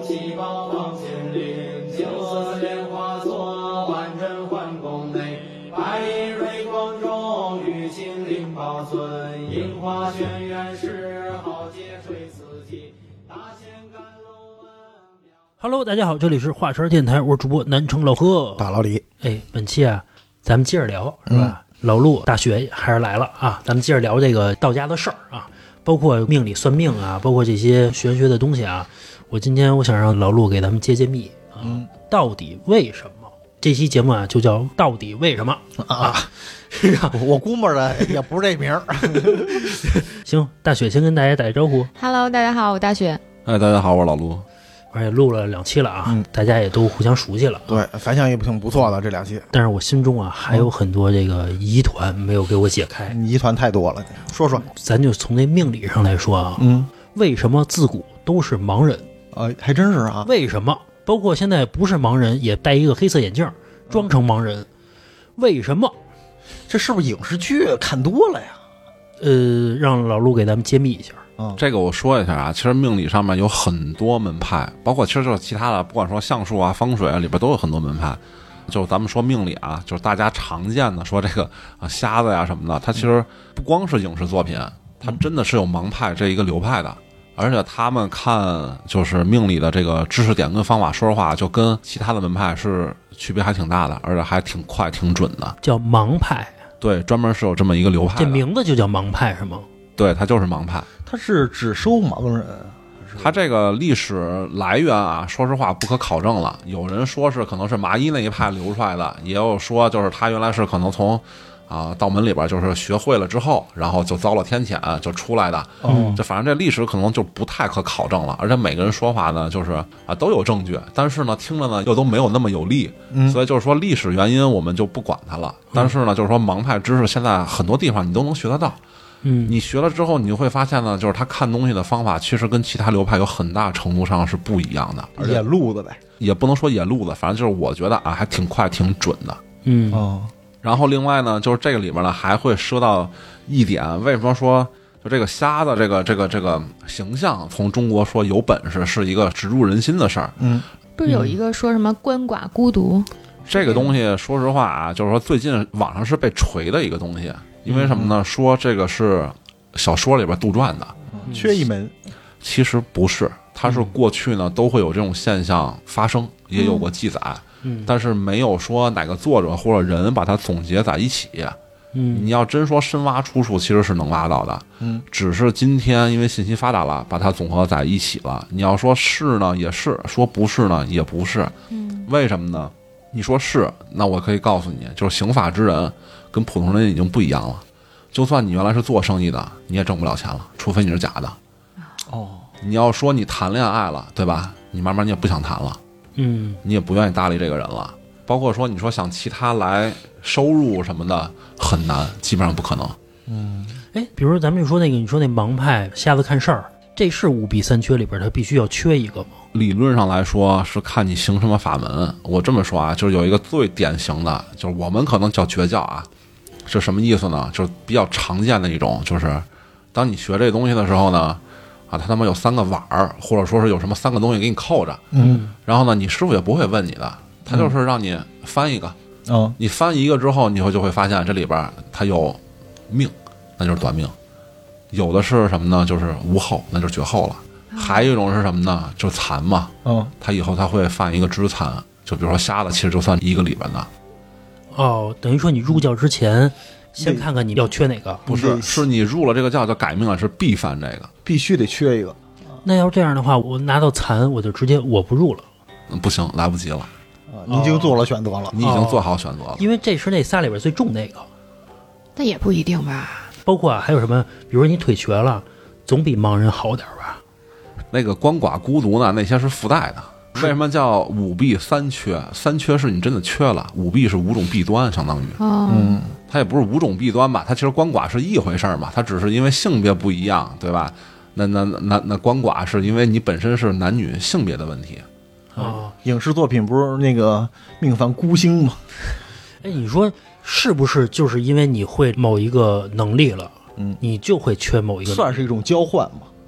喜报望千里，九色莲花座，万针环宫内，白银蕊光中，玉磬灵宝尊，樱花轩辕是豪杰吹四季，大仙甘露闻。 Hello， 大家好，这里是华山电台，我是主播南城老贺， 大老李。 本期啊，咱们接着聊，是吧？老陆大雪还是来了啊，咱们接着聊这个道家的事儿啊，包括命理算命啊，包括这些玄学的东西啊。我今天想让老陆给咱们揭秘啊，到底为什么？这期节目啊，就叫到底为什么啊？是啊， 我估摸着也不是这名儿。 行，大雪先跟大家打个招呼。 Hello， 大家好，我大雪。 大家好，我是老陆。 而且录了2期了啊，大家也都互相熟悉了。 对，反响也挺不错的这2期。 但是我心中啊，还有很多这个疑团没有给我解开。 疑团太多了，说说。 咱就从那命理上来说啊，为什么自古都是盲人？ 还真是啊。 为什么？包括现在不是盲人，也戴一个黑色眼镜，装成盲人。为什么？ 这是不是影视剧看多了呀？ 让老陆给咱们揭秘一下。 这个我说一下啊，其实命理上面有很多门派，包括其实就是其他的，不管说相术啊、风水啊，里边都有很多门派。就咱们说命理啊，就是大家常见的说这个瞎子呀什么的，它其实不光是影视作品，它真的是有盲派这一个流派的，而且他们看就是命理的这个知识点跟方法，说实话就跟其他的门派是区别还挺大的，而且还挺快挺准的。 叫盲派？ 对，专门是有这么一个流派的。 这名字就叫盲派是吗？ 对，它就是盲派。 它是只收盲人？ 它这个历史来源啊，说实话不可考证了。有人说是可能是麻衣那一派流出来的，也有说就是他原来是可能从道门里边就是学会了之后，然后就遭了天谴就出来的。就反正这历史可能就不太可考证了，而且每个人说法呢就是都有证据，但是呢听着呢又都没有那么有力，所以就是说历史原因我们就不管它了。但是呢就是说盲派知识现在很多地方你都能学得到。你学了之后你就会发现呢，就是他看东西的方法其实跟其他流派有很大程度上是不一样的。 野路子呗， 也不能说野路子，反正就是我觉得还挺快挺准的。然后另外呢就是这个里面呢还会说到一点，为什么说就这个瞎子这个形象从中国说有本事是一个植入人心的事儿。 不是有一个说什么鳏寡孤独， 这个东西说实话啊，就是说最近网上是被锤的一个东西。因为什么呢？说这个是小说里边杜撰的， 缺一门。 其实不是，它是过去呢都会有这种现象发生，也有过记载，但是没有说哪个作者或者人把它总结在一起。你要真说深挖出处，其实是能挖到的。只是今天因为信息发达了，把它总合在一起了。你要说是呢，也是；说不是呢，也不是。为什么呢？你说是，那我可以告诉你，就是行法之人跟普通人已经不一样了。就算你原来是做生意的，你也挣不了钱了，除非你是假的。你要说你谈恋爱了，对吧？你慢慢你也不想谈了，你也不愿意搭理这个人了。包括说你说想其他来收入什么的很难，基本上不可能。 比如咱们就说那个，你说那盲派瞎子看事儿，这是五弊三缺里边它必须要缺一个吗？ 理论上来说是看你行什么法门。我这么说啊，就是有一个最典型的，就是我们可能叫绝教啊，是什么意思呢？就是比较常见的一种，就是当你学这东西的时候呢，他他妈有3个碗儿，或者说是有什么3个东西给你扣着，然后呢，你师傅也不会问你的，他就是让你翻一个，你翻一个之后，你就会发现这里边它有命，那就是短命；有的是什么呢？就是无后，那就是绝后了。还有一种是什么呢？就是残嘛，他以后他会犯一个支残，就比如说瞎子，其实就算一个里边的。 等于说你入教之前，先看看你要缺哪个。 不是，是你入了这个教就改命了，是必犯这个， 必须得缺一个。 那要这样的话，我拿到残，我就直接我不入了。 不行，来不及了。 你已经做了选择了， 你已经做好选择了。 因为这是那仨里边最重那个。 那也不一定吧。 包括还有什么，比如说你腿瘸了，总比盲人好点吧？ 那个鳏寡孤独呢，那些是附带的。为什么叫五弊三缺？三缺是你真的缺了，五弊是5种弊端，相当于。它也不是5种弊端吧？它其实鳏寡是一回事嘛，它只是因为性别不一样，对吧？那鳏寡是因为你本身是男女性别的问题。 影视作品不是那个命犯孤星吗？ 你说是不是就是因为你会某一个能力了，你就会缺某一个能力？ 算是一种交换嘛。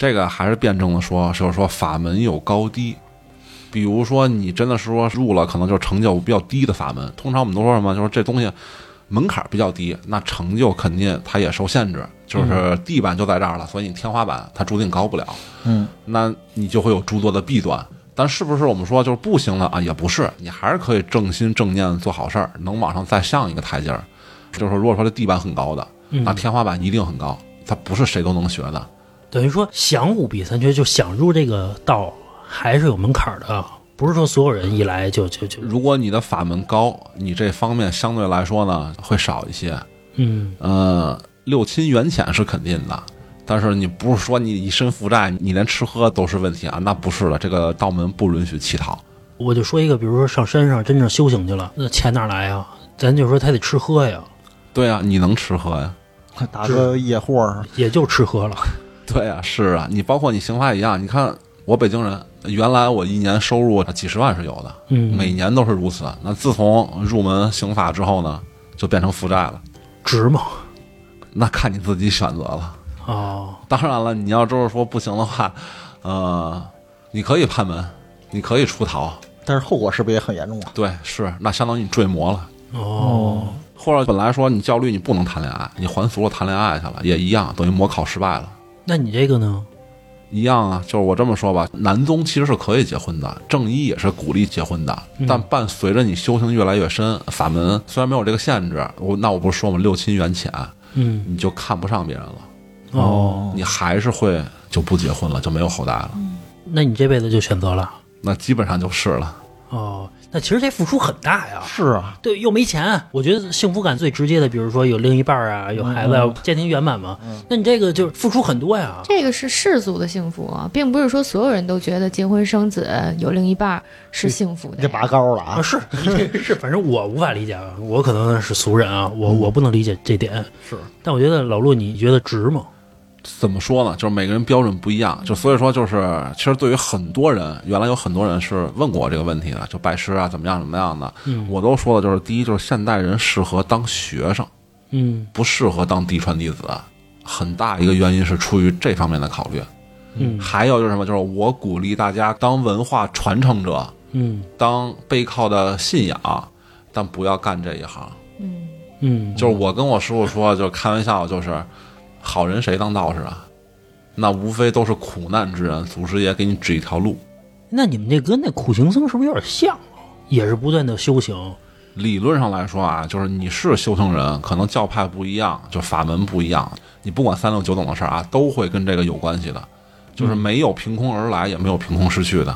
这个还是辩证的说，就是说法门有高低。比如说你真的是说入了可能就是成就比较低的法门，通常我们都说什么，就是这东西门槛比较低，那成就肯定它也受限制，就是地板就在这儿了，所以你天花板它注定高不了。那你就会有诸多的弊端。但是不是我们说就是不行了啊？也不是，你还是可以正心正念做好事儿，能往上再上一个台阶儿。就是说如果说这地板很高的，那天花板一定很高，它不是谁都能学的。 等于说想五弊三缺，就想入这个道还是有门槛的，不是说所有人一来就。 如果你的法门高，你这方面相对来说呢会少一些。六亲缘浅是肯定的，但是你不是说你一身负债，你连吃喝都是问题啊，那不是的，这个道门不允许乞讨。 我就说一个，比如说上山上真正修行去了，那钱哪来呀？咱就说他得吃喝呀。 对啊，你能吃喝呀？ 打个夜货也就吃喝了。 对啊，是啊，你包括你刑法一样，你看我北京人，原来我一年收入几十万是有的，每年都是如此。那自从入门刑法之后呢，就变成负债了。 值吗？ 那看你自己选择了。当然了，你要就是说不行的话，你可以判门，你可以出逃， 但是后果是不是也很严重啊？ 对，是，那相当于你坠魔了。或者本来说你教律你不能谈恋爱，你还俗了谈恋爱去了，也一样，等于模考失败了。 那你这个呢？ 一样啊，就是我这么说吧，南宗其实是可以结婚的，正一也是鼓励结婚的，但伴随着你修行越来越深，法门虽然没有这个限制，我不是说嘛，六亲缘浅，你就看不上别人了，你还是会就不结婚了，就没有后代了。 那你这辈子就选择了？ 那基本上就是了。 那其实这付出很大呀。 是啊， 对，又没钱。我觉得幸福感最直接的，比如说有另一半啊，有孩子，家庭圆满嘛。那你这个就是付出很多呀。 这个是世俗的幸福啊，并不是说所有人都觉得结婚生子有另一半是幸福的。 这拔高了啊！ 是，反正我无法理解啊，我可能是俗人啊，我不能理解这点。 是， 但我觉得老陆，你觉得值吗？ 怎么说呢？就是每个人标准不一样，就所以说就是其实对于很多人，原来有很多人是问过我这个问题的，就拜师啊怎么样的，我都说的就是第一就是现代人适合当学生，不适合当嫡传弟子，很大一个原因是出于这方面的考虑。还有就是什么，就是我鼓励大家当文化传承者，当背靠的信仰，但不要干这一行。就是我跟我师傅说，就开玩笑，就是好人谁当道士啊？那无非都是苦难之人，祖师爷给你指一条路。 那你们这跟那苦行僧是不是有点像？也是不断的修行。 理论上来说啊，就是你是修行人，可能教派不一样，就法门不一样，你不管三六九等的事儿啊，都会跟这个有关系的。就是没有凭空而来，也没有凭空失去的。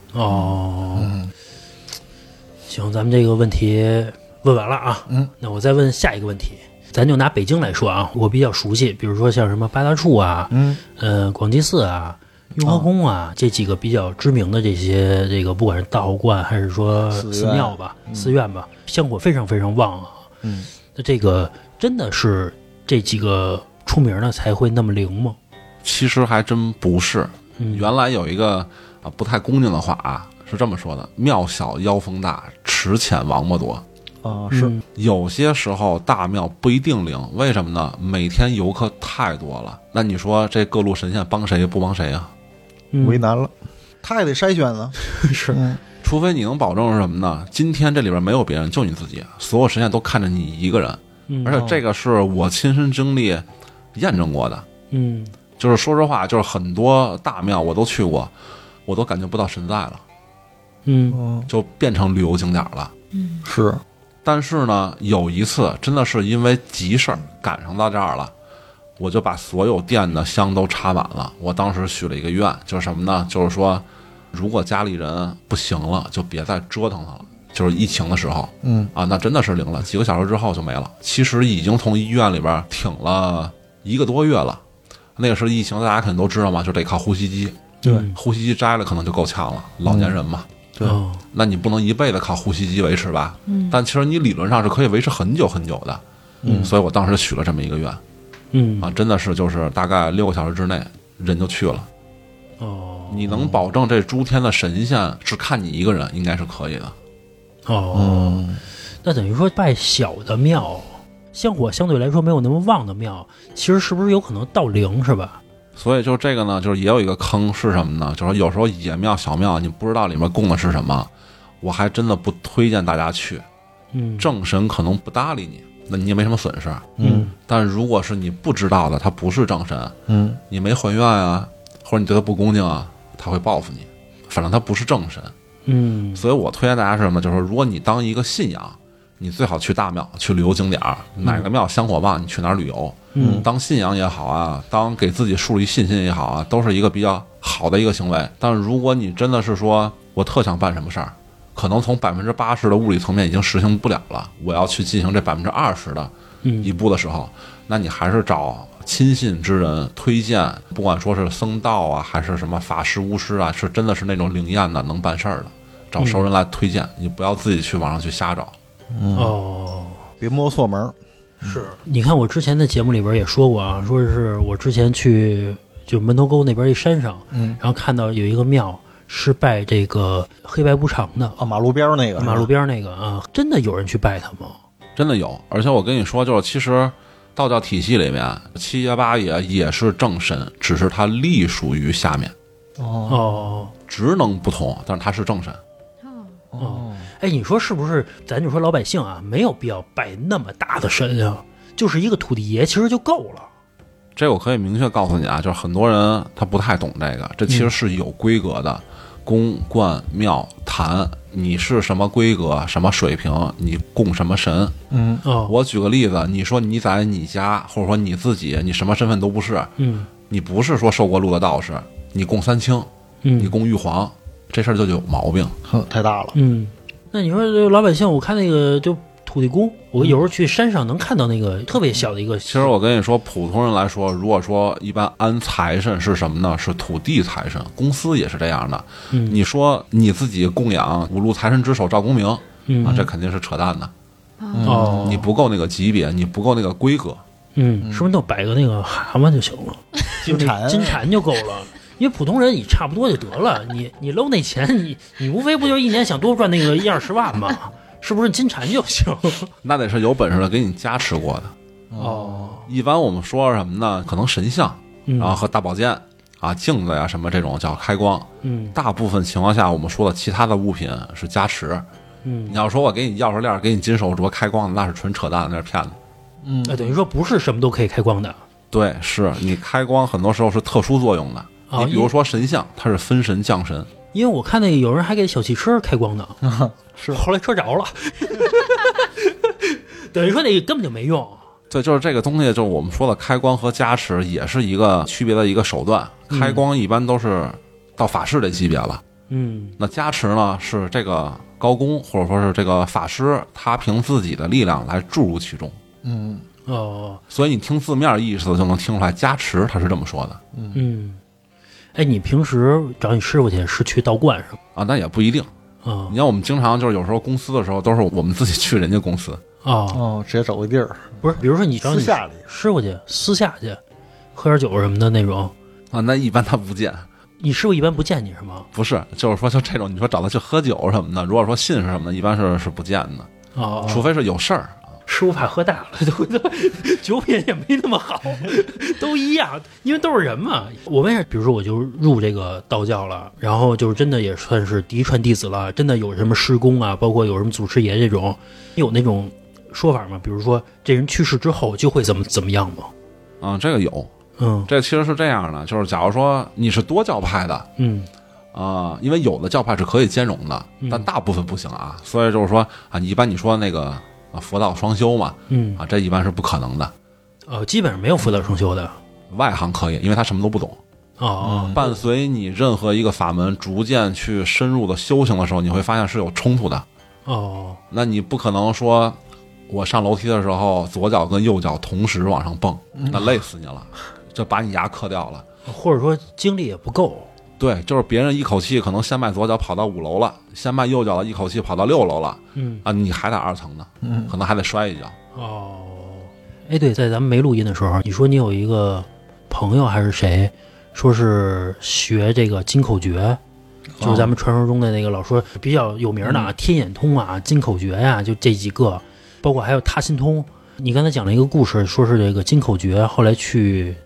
行，咱们这个问题问完了啊。那我再问下一个问题。咱就拿北京来说啊，我比较熟悉，比如说像什么八大处啊，广济寺啊，雍和宫啊，这几个比较知名的这个不管是道观还是说寺庙吧、寺院吧，香火非常非常旺啊。那这个真的是这几个出名的才会那么灵吗？ 其实还真不是。原来有一个不太恭敬的话啊，是这么说的：庙小妖风大，池浅王八多。 是有些时候大庙不一定灵，为什么呢？每天游客太多了，那你说这各路神仙帮谁不帮谁啊？ 为难了，他也得筛选呢。 是， 除非你能保证是什么呢？今天这里边没有别人，就你自己，所有神仙都看着你一个人，而且这个是我亲身经历验证过的。就是说实话，就是很多大庙我都去过，我都感觉不到神在了，就变成旅游景点了。 是。 但是呢，有一次真的是因为急事儿赶上到这儿了，我就把所有店的香都插满了。我当时许了一个愿，就是什么呢？就是说，如果家里人不行了，就别再折腾他了。就是疫情的时候，那真的是灵了，几个小时之后就没了。其实已经从医院里边挺了1个多月了。那个是疫情，大家肯定都知道嘛，就得靠呼吸机。 对， 呼吸机摘了可能就够呛了，老年人嘛。 对， 那你不能一辈子靠呼吸机维持吧？但其实你理论上是可以维持很久很久的。所以我当时许了这么一个愿。真的是就是大概6个小时之内人就去了。你能保证这诸天的神仙只看你一个人，应该是可以的。 那等于说拜小的庙，香火相对来说没有那么旺的庙，其实是不是有可能到灵是吧？ 所以就这个呢，就是也有一个坑是什么呢？就是有时候野庙小庙，你不知道里面供的是什么，我还真的不推荐大家去。正神可能不搭理你，那你也没什么损失。但如果是你不知道的，他不是正神，你没还愿啊，或者你对他不恭敬啊，他会报复你。反正他不是正神。所以我推荐大家是什么？就是说，如果你当一个信仰，你最好去大庙，去旅游景点，哪个庙香火旺，你去哪儿旅游。当信仰也好啊，当给自己树立信心也好啊，都是一个比较好的一个行为。但是如果你真的是说我特想办什么事儿，可能从80%的物理层面已经实行不了了，我要去进行这20%的一步的时候，那你还是找亲信之人推荐，不管说是僧道啊，还是什么法师巫师啊，是真的是那种灵验的能办事儿的，找熟人来推荐，你不要自己去网上去瞎找。 别摸错门。 是，你看我之前的节目里边也说过啊，说是我之前去就门头沟那边一山上，然后看到有一个庙是拜这个黑白无常的马路边那个， 马路边那个啊，真的有人去拜他吗？ 真的有，而且我跟你说，就是其实道教体系里面七爷八爷也是正神，只是他隶属于下面，职能不同，但是他是正神。 哎，你说是不是？咱就说老百姓啊，没有必要拜那么大的神啊，就是一个土地爷其实就够了。 这我可以明确告诉你啊，就是很多人他不太懂这个，这其实是有规格的。宫观庙坛，你是什么规格、什么水平，你供什么神。我举个例子，你说你在你家，或者说你自己，你什么身份都不是，你不是说受过禄的道士，你供三清，你供玉皇，这事儿就有毛病， 太大了。 那你说这老百姓，我看那个就土地公，我有时候去山上能看到那个特别小的一个。 其实我跟你说，普通人来说，如果说一般安财神是什么呢？是土地财神，公司也是这样的。你说你自己供养五路财神之首赵公明啊，这肯定是扯淡的。你不够那个级别，你不够那个规格。 是不是都摆个那个蛤蟆就行了？ 金蝉就够了。因为普通人你差不多就得了，你搂那钱，你无非不就是一年想多赚那个1-20万吗？是不是金蝉就行？ 那得是有本事的给你加持过的。一般我们说什么呢？可能神像，然后和大宝剑啊、镜子呀什么这种叫开光。大部分情况下我们说的其他的物品是加持。你要说我给你钥匙链，给你金手镯开光的，那是纯扯淡，那是骗子。 等于说不是什么都可以开光的。对， 是你开光很多时候是特殊作用的。你比如说神像，它是分神降神。 因为我看那个有人还给小汽车开光呢， 是后来车着了，等于说那个根本就没用。 对，就是这个东西，就是我们说的开光和加持，也是一个区别的一个手段。开光一般都是到法师这级别了，那加持呢是这个高公或者说是这个法师，他凭自己的力量来注入其中。所以你听字面意思就能听出来，加持他是这么说的。 哎，你平时找你师傅去是去道观是吗？ 啊，那也不一定。你看我们经常就是有时候公司的时候，都是我们自己去人家公司。 直接找个地儿。 不是，比如说你找你师傅去，私下去喝点酒什么的那种。 那一般他不见。 你师傅一般不见你是吗？ 不是，就是说就这种，你说找他去喝酒什么的，如果说信是什么的，一般是不见的。除非是有事儿。 师傅怕喝大了，酒品也没那么好，都一样，因为都是人嘛。我为啥？比如说我就入这个道教了，然后就是真的也算是嫡传弟子了，真的有什么师公啊，包括有什么祖师爷这种，有那种说法吗？比如说这人去世之后就会怎么样吗？ 这个有。这其实是这样的，就是假如说你是多教派的，因为有的教派是可以兼容的，但大部分不行啊。所以就是说啊，一般你说那个。佛道双修嘛，这一般是不可能的。 基本上没有佛道双修的。 外行可以，因为他什么都不懂。伴随你任何一个法门逐渐去深入的修行的时候，你会发现是有冲突的。那你不可能说我上楼梯的时候左脚跟右脚同时往上蹦，那累死你了，就把你牙磕掉了。 或者说精力也不够。 对，就是别人一口气可能先迈左脚跑到5楼了，先迈右脚的一口气跑到6楼了，你还在2层呢，可能还得摔一跤。 哎，对，在咱们没录音的时候，你说你有一个朋友还是谁，说是学这个金口诀，就是咱们传说中的那个老说比较有名的天眼通啊、金口诀呀，就这几个，包括还有他心通。你刚才讲了一个故事，说是这个金口诀后来去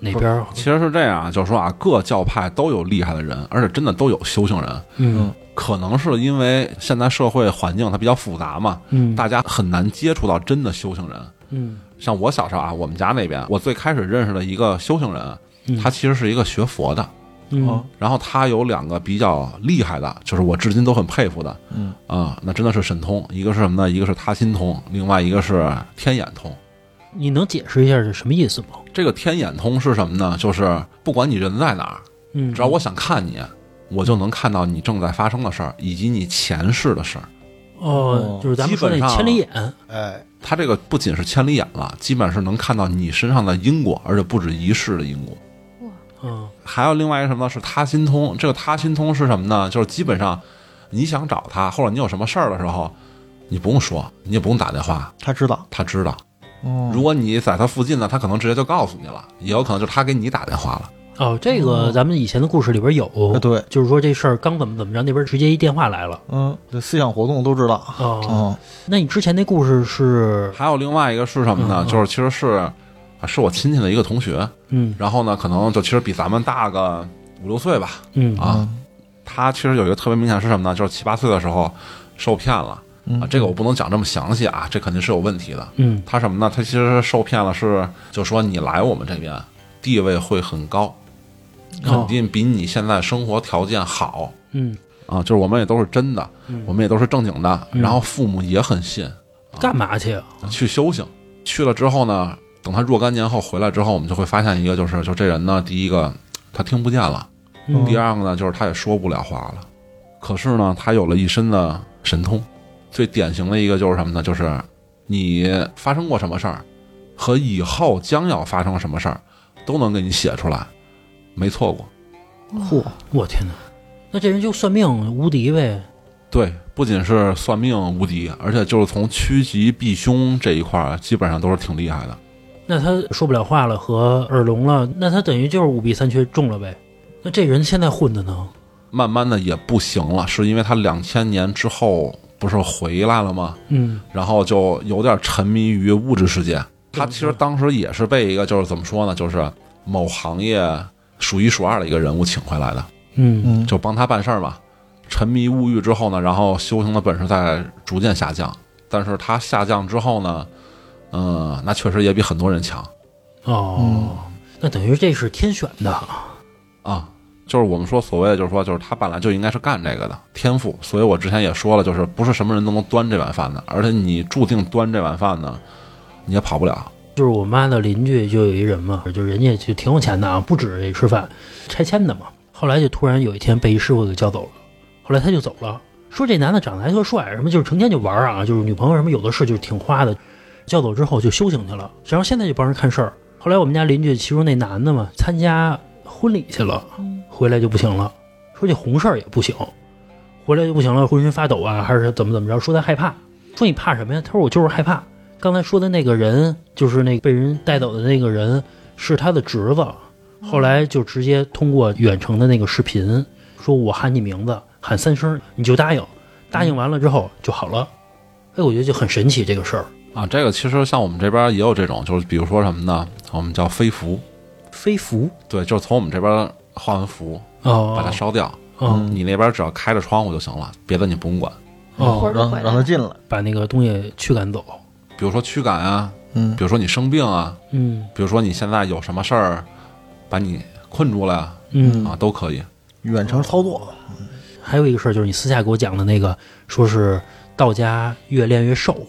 哪边？ 其实是这样，就是说啊，各教派都有厉害的人，而且真的都有修行人。可能是因为现在社会环境它比较复杂嘛，大家很难接触到真的修行人。像我小时候啊，我们家那边，我最开始认识的一个修行人，他其实是一个学佛的。然后他有2个比较厉害的，就是我至今都很佩服的。那真的是神通，一个是什么呢？一个是他心通，另外一个是天眼通。 你能解释一下是什么意思吗？ 这个天眼通是什么呢？就是不管你人在哪儿，只要我想看你，我就能看到你正在发生的事儿，以及你前世的事儿。 就是咱们说那千里眼。 他这个不仅是千里眼了，基本是能看到你身上的因果，而且不止一世的因果。还有另外一个什么呢？是他心通。这个他心通是什么呢？就是基本上你想找他，或者你有什么事儿的时候，你不用说，你也不用打电话， 他知道。 如果你在他附近呢，他可能直接就告诉你了，也有可能就是他给你打电话了。 这个咱们以前的故事里边有， 对， 就是说这事儿刚怎么着，那边直接一电话来了。 这思想活动都知道。 那你之前那故事是？ 还有另外一个是什么呢？就是其实是我亲戚的一个同学，然后呢，可能就其实比咱们大个5、6岁吧，他其实有一个特别明显是什么呢？就是7、8岁的时候受骗了。这个我不能讲这么详细啊，这肯定是有问题的。他什么呢？他其实受骗了是，就说你来我们这边，地位会很高，肯定比你现在生活条件好。就是我们也都是真的，我们也都是正经的，然后父母也很信。 干嘛去啊？ 去修行。去了之后呢，等他若干年后回来之后，我们就会发现一个，就这人呢，第一个他听不见了，第二个呢，就是他也说不了话了。可是呢，他有了一身的神通。最典型的一个就是什么呢？就是你发生过什么事儿，和以后将要发生什么事儿，都能给你写出来，没错过。 我天哪！那这人就算命无敌呗？ 对，不仅是算命无敌，而且就是从趋吉避凶这一块，基本上都是挺厉害的。 那他说不了话了，和耳聋了，那他等于就是5弊3缺中了呗？那这人现在混的呢？ 慢慢的也不行了，是因为他2000年之后不是回来了吗？然后就有点沉迷于物质世界。他其实当时也是被一个就是怎么说呢，就是某行业数1数2的一个人物请回来的。就帮他办事儿嘛。沉迷物欲之后呢，然后修行的本事在逐渐下降。但是他下降之后呢，那确实也比很多人强。 那等于这是天选的啊。就是我们说所谓的，就是他本来就应该是干这个的天赋，所以我之前也说了，就是不是什么人都能端这碗饭的，而且你注定端这碗饭呢，你也跑不了。 就是我妈的邻居就有一人嘛，就人家就挺有钱的啊，不止这吃饭，拆迁的嘛。后来就突然有一天被一师傅给叫走了，后来他就走了，说这男的长得还特帅，什么就是成天就玩啊，就是女朋友什么有的是，就是挺花的。叫走之后就修行去了，然后现在就帮人看事儿。后来我们家邻居其中那男的嘛，参加婚礼去了，回来就不行了，说这红事儿也不行，回来就不行了，浑身发抖啊，还是怎么着，说他害怕。说你怕什么呀？他说我就是害怕。刚才说的那个人，就是那个被人带走的那个人，是他的侄子。后来就直接通过远程的那个视频，说我喊你名字，喊3声，你就答应，答应完了之后就好了。我觉得就很神奇这个事儿啊。这个其实像我们这边也有这种，就是比如说什么呢？我们叫飞符。 飞符？对， 就是从我们这边画完符，把它烧掉。你那边只要开着窗户就行了，别的你不用管。 让他进来， 把那个东西驱赶走。 比如说驱赶啊，比如说你生病啊，比如说你现在有什么事儿，把你困住了呀，都可以远程操作。 还有一个事儿就是你私下给我讲的那个，说是道家越练越瘦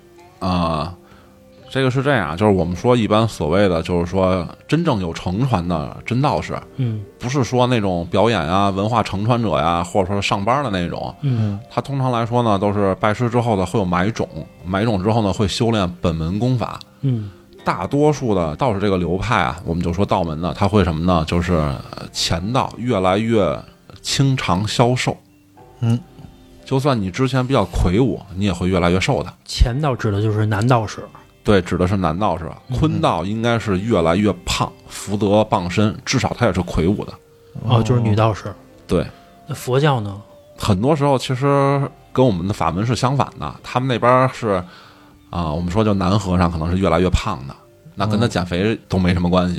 这个是这样，就是我们说一般所谓的就是说真正有承传的真道士，不是说那种表演啊、文化承传者呀，或者说上班的那种，他通常来说呢都是拜师之后呢会有买种，买种之后呢会修炼本门功法，大多数的道士这个流派啊，我们就说道门呢，他会什么呢？就是前道越来越清长消瘦，就算你之前比较魁梧，你也会越来越瘦的。 前道指的就是男道士。 对，指的是男道士。坤道应该是越来越胖，福德傍身，至少他也是魁梧的。 就是女道士。 对。 那佛教呢？ 很多时候其实跟我们的法门是相反的，他们那边是我们说就男和尚可能是越来越胖的，那跟他减肥都没什么关系。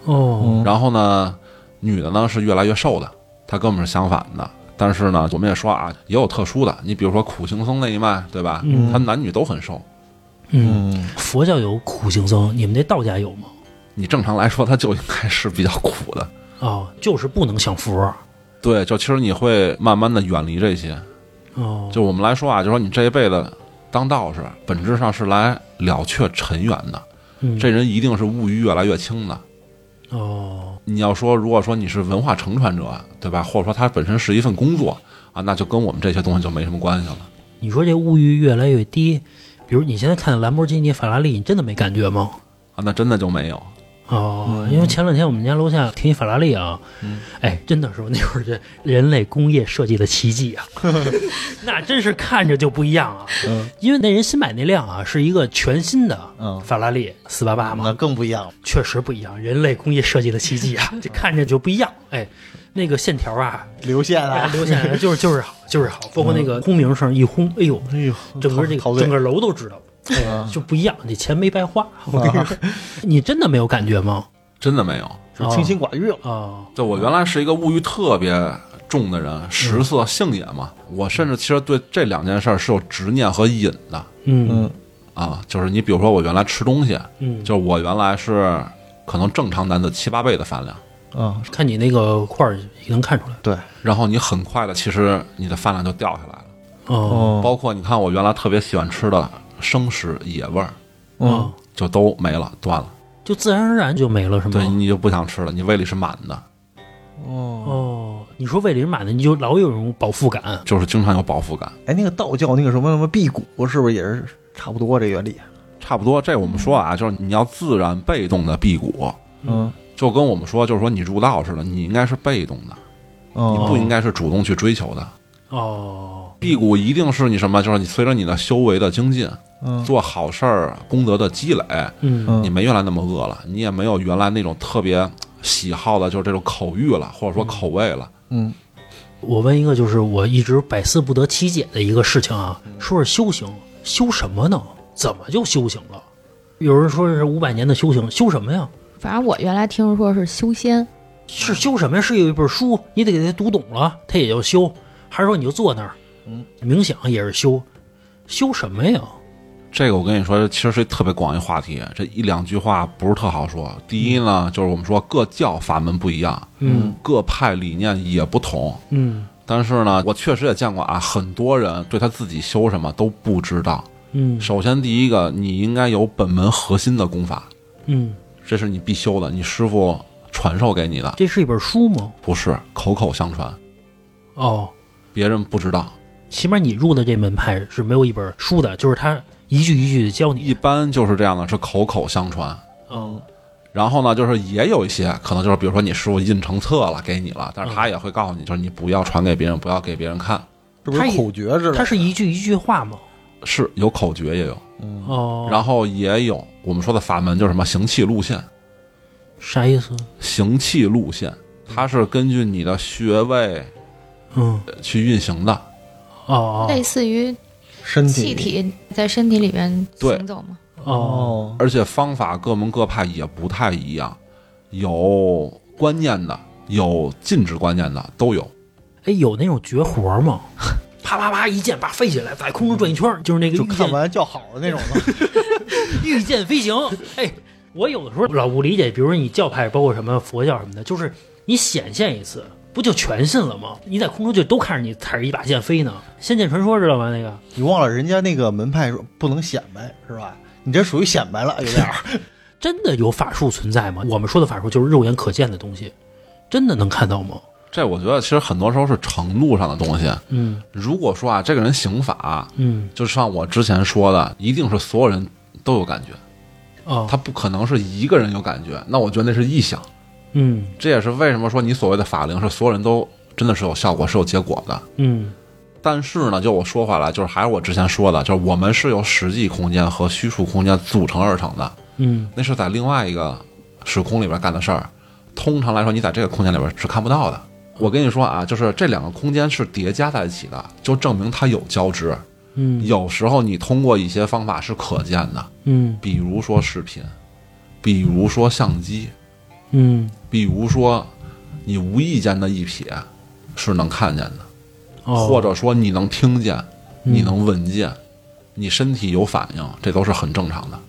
哦， 然后呢，女的呢是越来越瘦的，她跟我们是相反的。但是呢，我们也说啊，也有特殊的，你比如说苦行僧那一脉，对吧？他男女都很瘦。 佛教有苦行僧，你们那道家有吗？ 你正常来说，它就应该是比较苦的。 哦，就是不能享福。 对，就其实你会慢慢的远离这些。 哦， 就我们来说啊，就说你这一辈子当道士，本质上是来了却尘缘的。这人一定是物欲越来越轻的。 哦， 你要说，如果说你是文化承传者，对吧？或者说他本身是一份工作啊，那就跟我们这些东西就没什么关系了。 你说这物欲越来越低，比如你现在看兰博基尼、法拉利，你真的没感觉吗？ 啊，那真的就没有。 哦，因为前两天我们家楼下停一法拉利啊，哎，真的是那会儿这人类工业设计的奇迹啊，那真是看着就不一样啊。因为那人新买那辆啊是一个全新的法拉利488嘛， 那更不一样了。 确实不一样，人类工业设计的奇迹啊，这看着就不一样。哎，那个线条啊， 流线啊， 流线就是好，包括那个轰鸣声一轰，哎呦，整个这个整个楼都知道。哎，就不一样，你钱没白花。我跟你说，你真的没有感觉吗？ 真的没有， 是清心寡欲了。 哦， 就我原来是一个物欲特别重的人，食色性也嘛。我甚至其实对这两件事是有执念和瘾的。就是你比如说我原来吃东西，就是我原来是可能正常男的7、8倍的饭量。 看你那个块儿也能看出来。 对， 然后你很快的，其实你的饭量就掉下来了。包括你看我原来特别喜欢吃的生食野味儿，就都没了，断了， 就自然而然就没了，是吗？ 对，你就不想吃了，你胃里是满的。 你说胃里是满的，你就老有一种饱腹感， 就是经常有饱腹感。 哎，那个道教那个什么辟谷，是不是也是差不多这原理？ 差不多，这我们说啊，就是你要自然被动的辟谷，就跟我们说，就是说你入道似的，你应该是被动的，你不应该是主动去追求的。辟谷一定是你什么？就是你随着你的修为的精进，做好事儿功德的积累，你没原来那么饿了，你也没有原来那种特别喜好的就是这种口欲了，或者说口味了。 我问一个，就是我一直百思不得其解的一个事情啊，说是修行，修什么呢？怎么就修行了？有人说是500年的修行，修什么呀？ 反正我原来听说是修仙， 是修什么呀？是有一本书，你得给它读懂了，它也叫修，还是说你就坐那儿，冥想也是修，修什么呀？ 这个我跟你说，其实是特别广一话题，这1、2句话不是特好说。第一呢，就是我们说各教法门不一样，各派理念也不同，但是呢，我确实也见过啊，很多人对他自己修什么都不知道。首先第一个，你应该有本门核心的功法，这是你必修的，你师傅传授给你的。 这是一本书吗？ 不是，口口相传。别人不知道。 起码你入的这门派是没有一本书的，就是他一句一句的教你。 一般就是这样的，是口口相传。然后呢，就是也有一些可能就是比如说你师傅印成册了给你了，但是他也会告诉你，就是你不要传给别人，不要给别人看。 这不是口诀之类的？ 他是一句一句话吗？ 是有口诀也有。然后也有我们说的法门，就是什么行气路线。 啥意思？ 行气路线，它是根据你的穴位去运行的。 类似于身体气体在身体里边行走吗？ 而且方法各门各派也不太一样，有观念的，有禁止观念的都有。 哎，有那种绝活吗？啪啪啪一剑把飞起来，在空中转一圈，就是那个就看完叫好的那种的御剑飞行。哎，我有的时候老不理解，比如说你教派包括什么佛教什么的，就是你显现一次不就全信了吗？你在空中就都看着你踩着一把剑飞呢。仙剑传说知道吗？那个你忘了人家那个门派说不能显摆是吧？你这属于显摆了，有点真的有法术存在吗？我们说的法术就是肉眼可见的东西，真的能看到吗？ 这我觉得其实很多时候是程度上的东西。如果说啊，这个人行法，就像我之前说的，一定是所有人都有感觉，他不可能是一个人有感觉，那我觉得那是臆想。这也是为什么说你所谓的法灵是所有人都真的是有效果，是有结果的。但是呢，就我说回来，就是还是我之前说的，就是我们是由实际空间和虚数空间组成而成的。那是在另外一个时空里边干的事儿。通常来说，你在这个空间里边是看不到的。我跟你说啊，就是这两个空间是叠加在一起的，就证明它有交织。有时候你通过一些方法是可见的。比如说视频，比如说相机， 比如说你无意间的一瞥是能看见的，或者说你能听见，你能闻见，你身体有反应，这都是很正常的。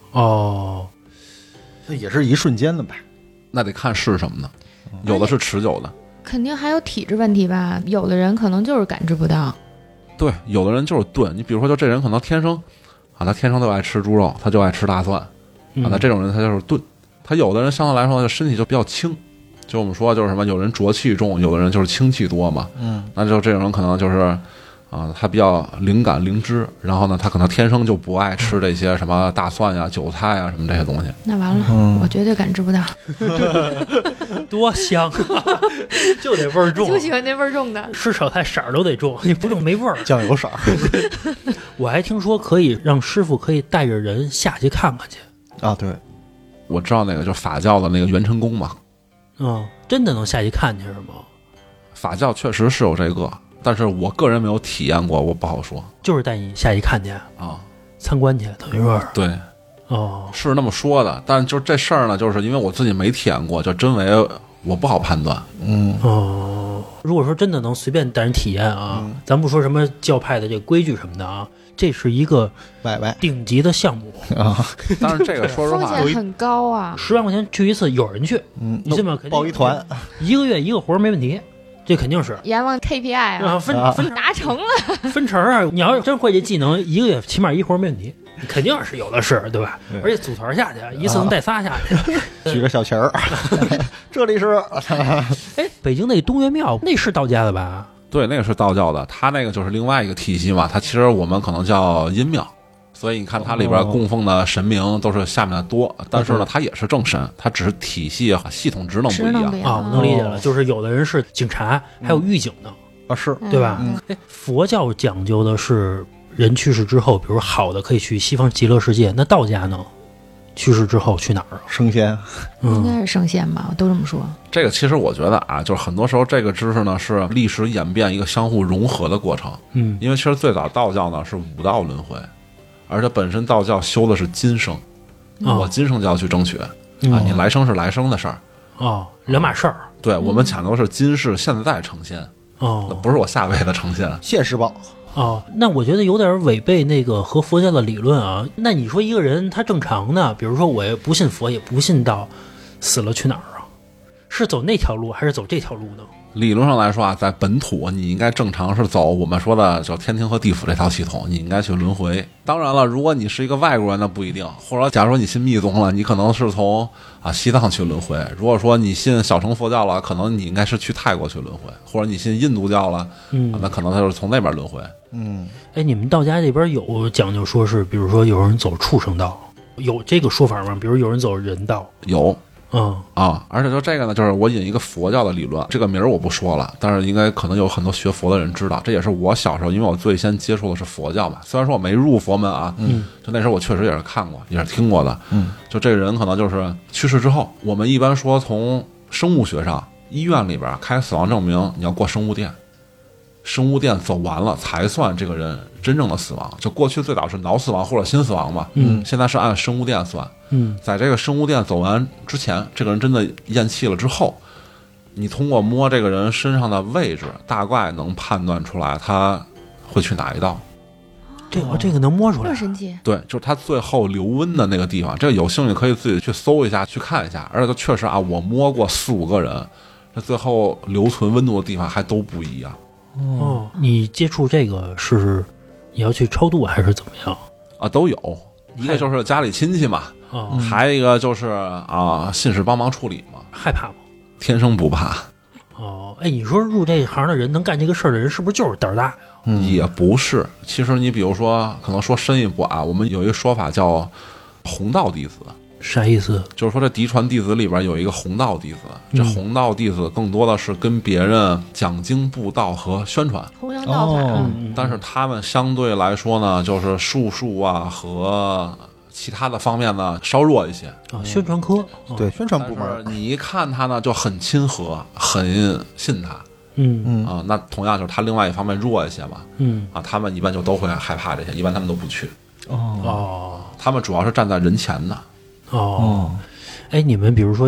这也是一瞬间的呗。 那得看是什么呢？有的是持久的， 肯定还有体质问题吧？有的人可能就是感知不到。 对，有的人就是钝。你比如说，就这人可能天生他天生就爱吃猪肉，他就爱吃大蒜那这种人他就是钝。他有的人相对来说身体就比较轻，就我们说就是什么，有人浊气重，有的人就是清气多嘛。那就这种人可能就是他比较灵感灵芝，然后呢，他可能天生就不爱吃这些什么大蒜呀、韭菜啊什么这些东西。 那完了，我绝对感知不到。 多香啊，就得味儿重， 就喜欢那味儿重的。 吃炒菜色儿都得重，你不重没味儿。 酱油色儿。 我还听说可以让师傅可以带着人下去看看去啊，对， 我知道那个就法教的那个元辰宫嘛。 真的能下去看去是吗？ 法教确实是有这个。但是我个人没有体验过，我不好说。 就是带你下去看去参观去，等于说是对，是那么说的。但就这事儿呢，就是因为我自己没体验过，就真伪我不好判断。 如果说真的能随便带人体验咱不说什么教派的这个规矩什么的这是一个顶级的项目但是这个说实话风险很高啊 ，10万块钱去一次，有人去，你信吗？ 报一团 ，1个月1个活没问题。这肯定是阎王 KPI 分达成了， 分成你要是真会这技能，1个月起码1活没问题，肯定是有的是，对吧？而且组团下去，一次能带仨下去， 举个小旗儿，这里是北京那东岳庙，那是道家的吧？ 对，那个是道教的，它那个就是另外一个体系嘛，它其实我们可能叫阴庙。所以你看它里边供奉的神明都是下面的多，但是呢，它也是正神，它只是体系系统职能不一样我能理解了，就是有的人是警察，还有狱警的是对吧？佛教讲究的是人去世之后，比如好的可以去西方极乐世界，那道家呢？去世之后去哪儿升仙， 应该是升仙吧，我都这么说。 这个其实我觉得就是很多时候这个知识呢是历史演变一个相互融合的过程。因为其实最早道教呢是五道轮回。而且本身道教修的是今生，我今生就要去争取你来生是来生的事儿两码事儿。 对，我们讲究是今世现在成仙不是我下辈子成仙， 现世报那我觉得有点违背那个和佛教的理论啊。那你说一个人他正常的，比如说我也不信佛也不信道，死了去哪儿是走那条路还是走这条路呢？ 理论上来说在本土你应该正常是走我们说的叫天庭和地府这套系统，你应该去轮回。当然了，如果你是一个外国人那不一定，或者假如说你信密宗了，你可能是从西藏去轮回。如果说你信小乘佛教了，可能你应该是去泰国去轮回，或者你信印度教了那可能他就是从那边轮回。 你们道家这边有讲究说是比如说有人走畜生道，有这个说法吗？比如有人走人道？ 有而且就这个呢，就是我引一个佛教的理论，这个名儿我不说了，但是应该可能有很多学佛的人知道，这也是我小时候，因为我最先接触的是佛教嘛，虽然说我没入佛门就那时候我确实也是看过，也是听过的，就这个人可能就是去世之后，我们一般说从生物学上，医院里边开死亡证明，你要过生物殿。生物殿走完了才算这个人真正的死亡，就过去最早是脑死亡或者心死亡嘛，现在是按生物殿算。在这个生物殿走完之前，这个人真的咽气了之后，你通过摸这个人身上的位置，大概能判断出来他会去哪一道。 这个能摸出来， 这么神奇？ 对，就是他最后留温的那个地方，这个有兴趣可以自己去搜一下，去看一下。而且确实我摸过4、5个人，这最后留存温度的地方还都不一样。 你接触这个是你要去超度还是怎么样都有，一个就是家里亲戚嘛，还有一个就是信使帮忙处理嘛。 害怕吗？ 天生不怕。 你说入这行的人能干这个事儿的人是不是就是胆儿大？ 也不是，其实你比如说可能说深一步我们有一个说法叫弘道弟子。 啥意思？ 就是说这嫡传弟子里边有一个弘道弟子，这弘道弟子更多的是跟别人讲经布道和宣传， 弘扬道法。 但是他们相对来说呢，就是术数和其他的方面呢稍弱一些宣传科对宣传部门， 你一看他呢就很亲和，很信他。那同样就是他另外一方面弱一些嘛。他们一般就都会害怕这些，一般他们都不去。他们主要是站在人前的。 你们比如说要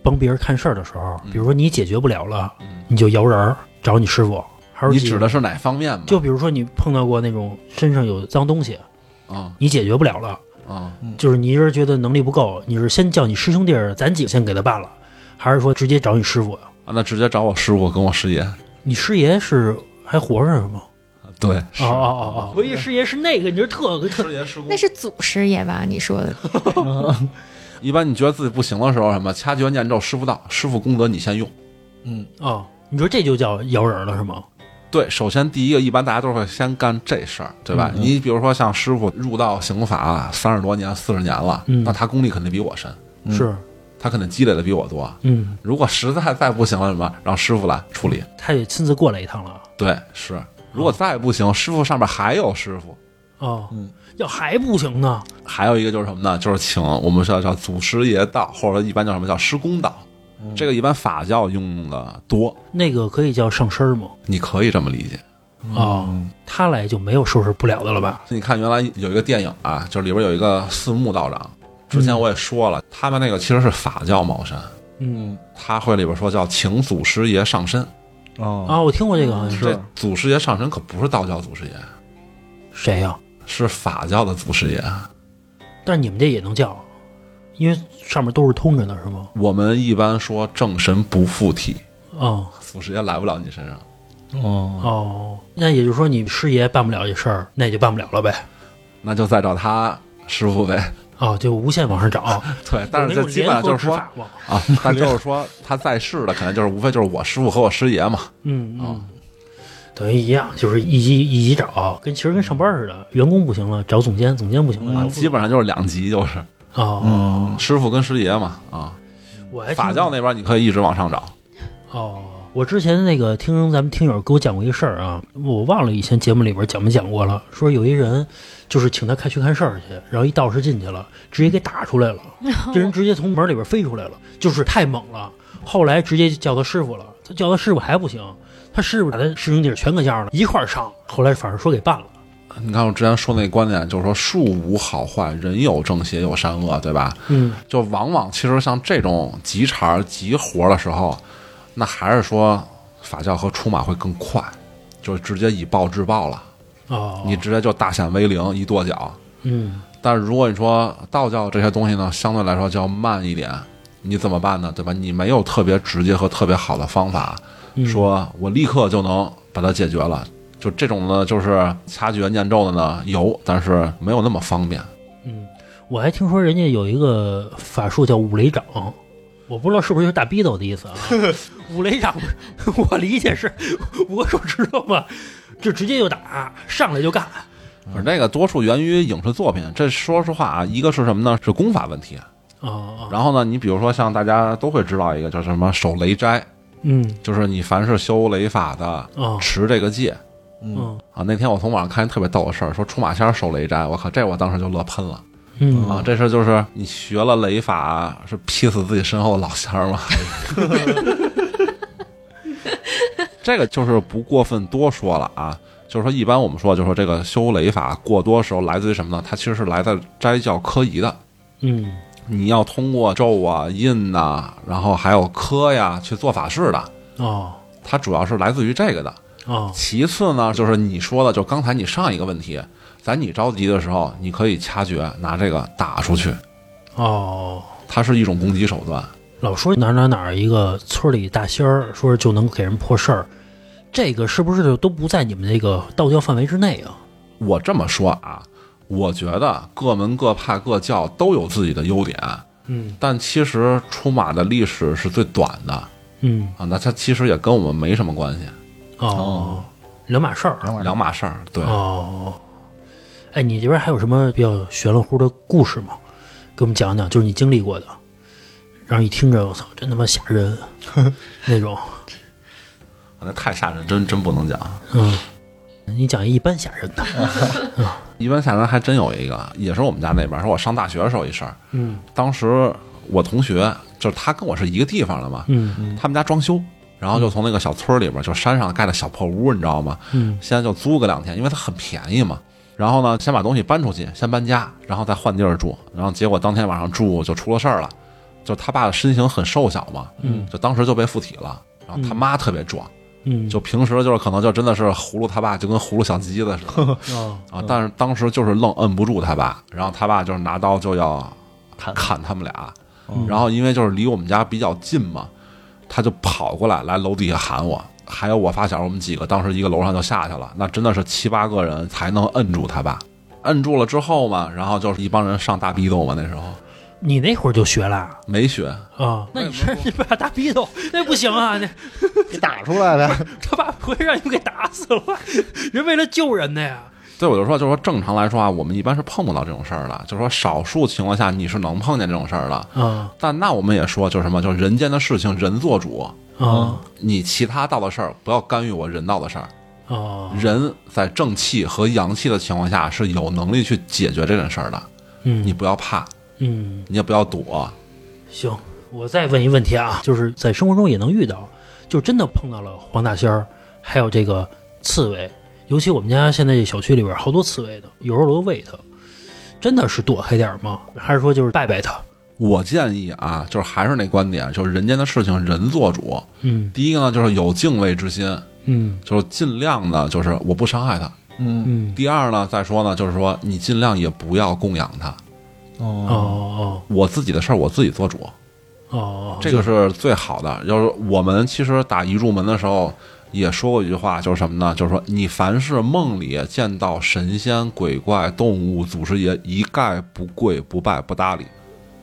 帮别人看事儿的时候，比如说你解决不了了，你就摇人儿找你师傅。还是你指的是哪方面吧？ 就比如说你碰到过那种身上有脏东西，你解决不了了，就是你一人觉得能力不够，你是先叫你师兄弟儿，咱几个先给他办了，还是说直接找你师傅呀？ 那直接找我师傅跟我师爷。 你师爷是还活着是吗？ 对， 哦，我以为师爷是那个，你这特师爷师姑， 那是祖师爷吧？你说的。 一般你觉得自己不行的时候，什么掐诀念咒，师傅到，师傅功德你先用。 你说这就叫摇人了是吗？ 对，首先第一个，一般大家都会先干这事儿，对吧？你比如说像师傅入道行法30多年、40年了，那他功力肯定比我深， 是他可能积累的比我多。如果实在再不行了，什么让师傅来处理， 他也亲自过来一趟了。 对，是。如果再不行，师傅上面还有师傅。 要还不行呢？ 还有一个就是什么呢？就是请我们叫祖师爷道，或者一般叫什么叫师公道。这个一般法教用的多。那个可以叫上身吗？ 你可以这么理解。 他来就没有收拾不了的了吧？ 你看原来有一个电影啊，就里边有一个四目道长，之前我也说了，他们那个其实是法教茅山。他会里边说叫请祖师爷上身。 我听过这个，好像是。 这祖师爷上身可不是道教祖师爷。 谁呀？ 是法教的祖师爷。 但是你们这也能叫，因为上面都是通着的是吗？ 我们一般说正神不附体。祖师爷来不了你身上。那也就是说你师爷办不了这事儿，那也就办不了了呗。 那就再找他师傅呗。 就无限往上找。 对，但是这基本上就是说但就是说他在世的可能就是无非就是我师傅和我师爷嘛。 等于一样，就是一级找，其实跟上班似的，员工不行了找总监，总监不行了， 基本上就是2级，就是师傅跟师爷嘛。 我还法教那边你可以一直往上找。 我之前那个听咱们听友给我讲过一事儿啊，我忘了以前节目里边讲没讲过了。说有一人就是请他去看事儿去，然后一道士进去了，直接给打出来了，这人直接从门里边飞出来了，就是太猛了。后来直接叫他师傅了，他叫他师傅还不行，他师傅把他师兄弟全搁家了，一块儿上。后来反正说给办了。 你看我之前说那观点，就是说术无好坏，人有正邪有善恶，对吧？就往往其实像这种急茬急活的时候，那还是说法教和出马会更快，就直接以暴制暴了。你直接就大显威灵，一跺脚。但是如果你说道教这些东西呢，相对来说就要慢一点，你怎么办呢？对吧？你没有特别直接和特别好的方法，说我立刻就能把它解决了。就这种呢，就是掐诀念咒的呢有，但是没有那么方便。 我还听说人家有一个法术叫五雷掌，我不知道是不是就是大逼斗的意思啊？五雷掌，我理解是我手指头嘛，就直接就打，上来就干。 这个多数源于影视作品，这说实话啊，一个是什么呢？是功法问题。然后呢，你比如说像大家都会知道一个叫什么守雷斋，就是你凡是修雷法的，持这个戒。那天我从网上看一特别逗的事儿，说出马仙守雷斋，我靠，这我当时就乐喷了。这事就是你学了雷法是劈死自己身后的老仙儿吗？这个就是不过分多说了啊，就是说一般我们说，就是说这个修雷法过多时候来自于什么呢？它其实是来自斋教科仪的。你要通过咒啊、印呐，然后还有科呀去做法事的。它主要是来自于这个的。其次呢，就是你说的，就刚才你上一个问题，在你着急的时候，你可以掐诀拿这个打出去。它是一种攻击手段。 老说哪一个村里大仙儿说就能给人破事儿，这个是不是都不在你们这个道教范围之内啊？ 我这么说啊，我觉得各门各派各教都有自己的优点。但其实出马的历史是最短的。那它其实也跟我们没什么关系。 两码事儿， 两码事儿，对。 哎，你这边还有什么比较玄了乎的故事吗？给我们讲讲，就是你经历过的，让人一听着我操，真他妈吓人那种。 那太吓人，真不能讲。 你讲一般吓人的。 一般吓人还真有一个，也是我们家那边，是我上大学的时候一事儿。当时我同学就是他跟我是一个地方的嘛。他们家装修。然后就从那个小村里边，就山上盖的小破屋，你知道吗？现在就租个2天，因为它很便宜嘛。然后呢，先把东西搬出去，先搬家，然后再换地儿住。然后结果当天晚上住就出了事儿了， 就他爸的身形很瘦小嘛，就当时就被附体了。然后他妈特别壮，就平时就是可能就真的是葫芦他爸就跟葫芦小鸡子似的啊，但是当时就是愣摁不住他爸，然后他爸就是拿刀就要砍他们俩，然后因为就是离我们家比较近嘛，他就跑过来楼底下喊我，还有我发小，我们几个当时一个楼上就下去了，那真的是7、8个人才能摁住他爸。摁住了之后嘛，然后就是一帮人上大逼斗嘛，那时候。 你那会儿就学了没学啊？那你把大逼斗那不行啊，那给打出来了， 他爸不会让你们给打死了？人为了救人的呀。 对，我就是说正常来说啊，我们一般是碰不到这种事儿的，就是说少数情况下你是能碰见这种事儿的。但那我们也说，就是什么，就是人间的事情人做主你其他道的事儿不要干预我人道的事儿。人在正气和阳气的情况下是有能力去解决这件事儿的。你不要怕。你也不要躲。 行，我再问一问题啊，就是在生活中也能遇到，就真的碰到了黄大仙儿，还有这个刺猬，尤其我们家现在这小区里边好多刺猬的，有时候都喂它，真的是躲开点吗？还是说就是拜拜它？ 我建议啊，就是还是那观点，就是人间的事情人做主。第一个呢，就是有敬畏之心。就是尽量呢，就是我不伤害它。第二呢，再说呢，就是说你尽量也不要供养它。我自己的事儿我自己做主。这个是最好的。就是我们其实打一入门的时候也说过一句话，就是什么呢？就是说你凡是梦里见到神仙鬼怪动物祖师爷，一概不跪不拜不搭理。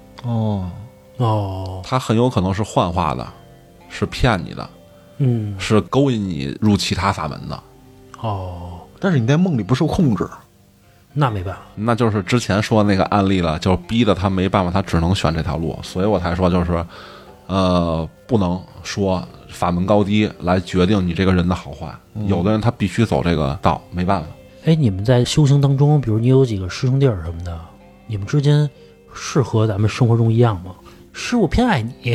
他很有可能是幻化的，是骗你的，是勾引你入其他法门的。 但是你在梦里不受控制， 那没办法， 那就是之前说的那个案例了，就逼得他没办法，他只能选这条路，所以我才说就是，不能说法门高低来决定你这个人的好坏。有的人他必须走这个道，没办法。 哎，你们在修行当中，比如你有几个师兄弟什么的，你们之间是和咱们生活中一样吗？师傅偏爱你，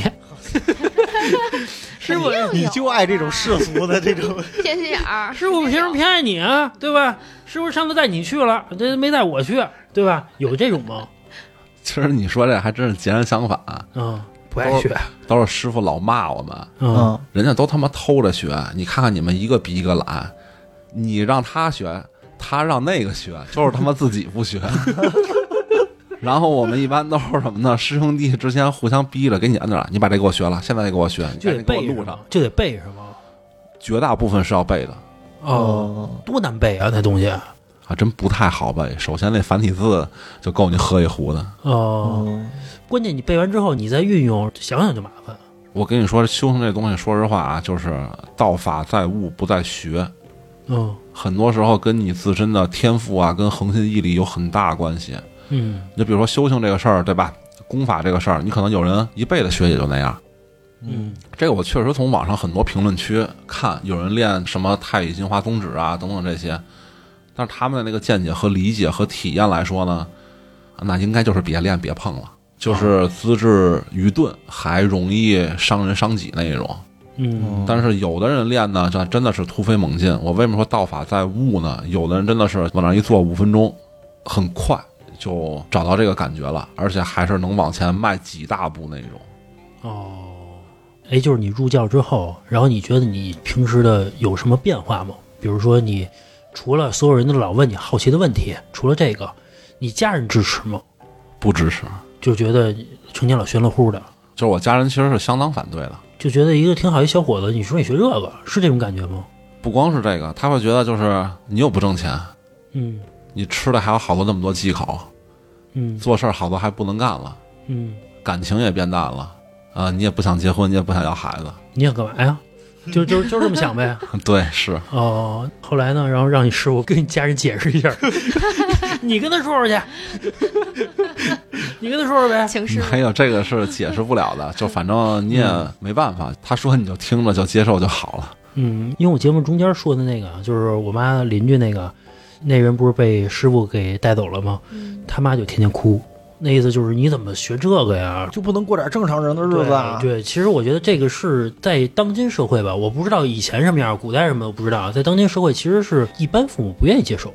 师傅你就爱这种世俗的这种偏心眼儿。 师傅凭什么偏爱你啊？对吧？师傅上次带你去了，这没带我去，对吧？有这种吗？ 其实你说这还真是截然相反。 不爱学， 都是师傅老骂我们。人家都他妈偷着学，你看看你们一个比一个懒，你让他学，他让那个学，就是他妈自己不学。然后我们一般都是什么呢？师兄弟之间互相逼着，给你摁着，你把这给我学了，现在给我学， 就得背录上， 就得背是吗？ 绝大部分是要背的。 多难背啊，那东西啊， 真不太好背。首先那繁体字就够你喝一壶的。 关键你背完之后，你再运用，想想就麻烦。 我跟你说，修行这东西，说实话啊，就是道法在悟，不在学。很多时候跟你自身的天赋啊，跟恒心毅力有很大关系。就比如说修行这个事儿，对吧？功法这个事儿，你可能有人一辈子学也就那样。这个我确实从网上很多评论区看，有人练什么太乙金华宗旨啊等等这些，但是他们的那个见解和理解和体验来说呢，那应该就是别练别碰了，就是资质愚钝，还容易伤人伤己那一种。但是有的人练呢，这真的是突飞猛进。我为什么说道法在悟呢？有的人真的是往那一坐5分钟，很快就找到这个感觉了，而且还是能往前迈几大步那种。 就是你入教之后，然后你觉得你平时的有什么变化吗？比如说你除了所有人都老问你好奇的问题，除了这个，你家人支持吗？ 不支持， 就觉得成天老玄了乎的。 就是我家人其实是相当反对的， 就觉得一个挺好一小伙子，你说你学这个，是这种感觉吗？ 不光是这个，他会觉得就是你又不挣钱，你吃的还有好多那么多忌口，做事儿好多还不能干了，感情也变淡了，你也不想结婚，你也不想要孩子，你想干嘛呀？就这么想呗。 对，是。 后来呢，然后让你师傅跟你家人解释一下，你跟他说说去，你跟他说说呗。 没有，这个是解释不了的，就反正你也没办法，他说你就听着就接受就好了。 因为我节目中间说的那个，就是我妈邻居那人不是被师傅给带走了吗？他妈就天天哭。那意思就是你怎么学这个呀？ 就不能过点正常人的日子啊？ 对，其实我觉得这个是在当今社会吧，我不知道以前什么样，古代什么都不知道，在当今社会其实是一般父母不愿意接受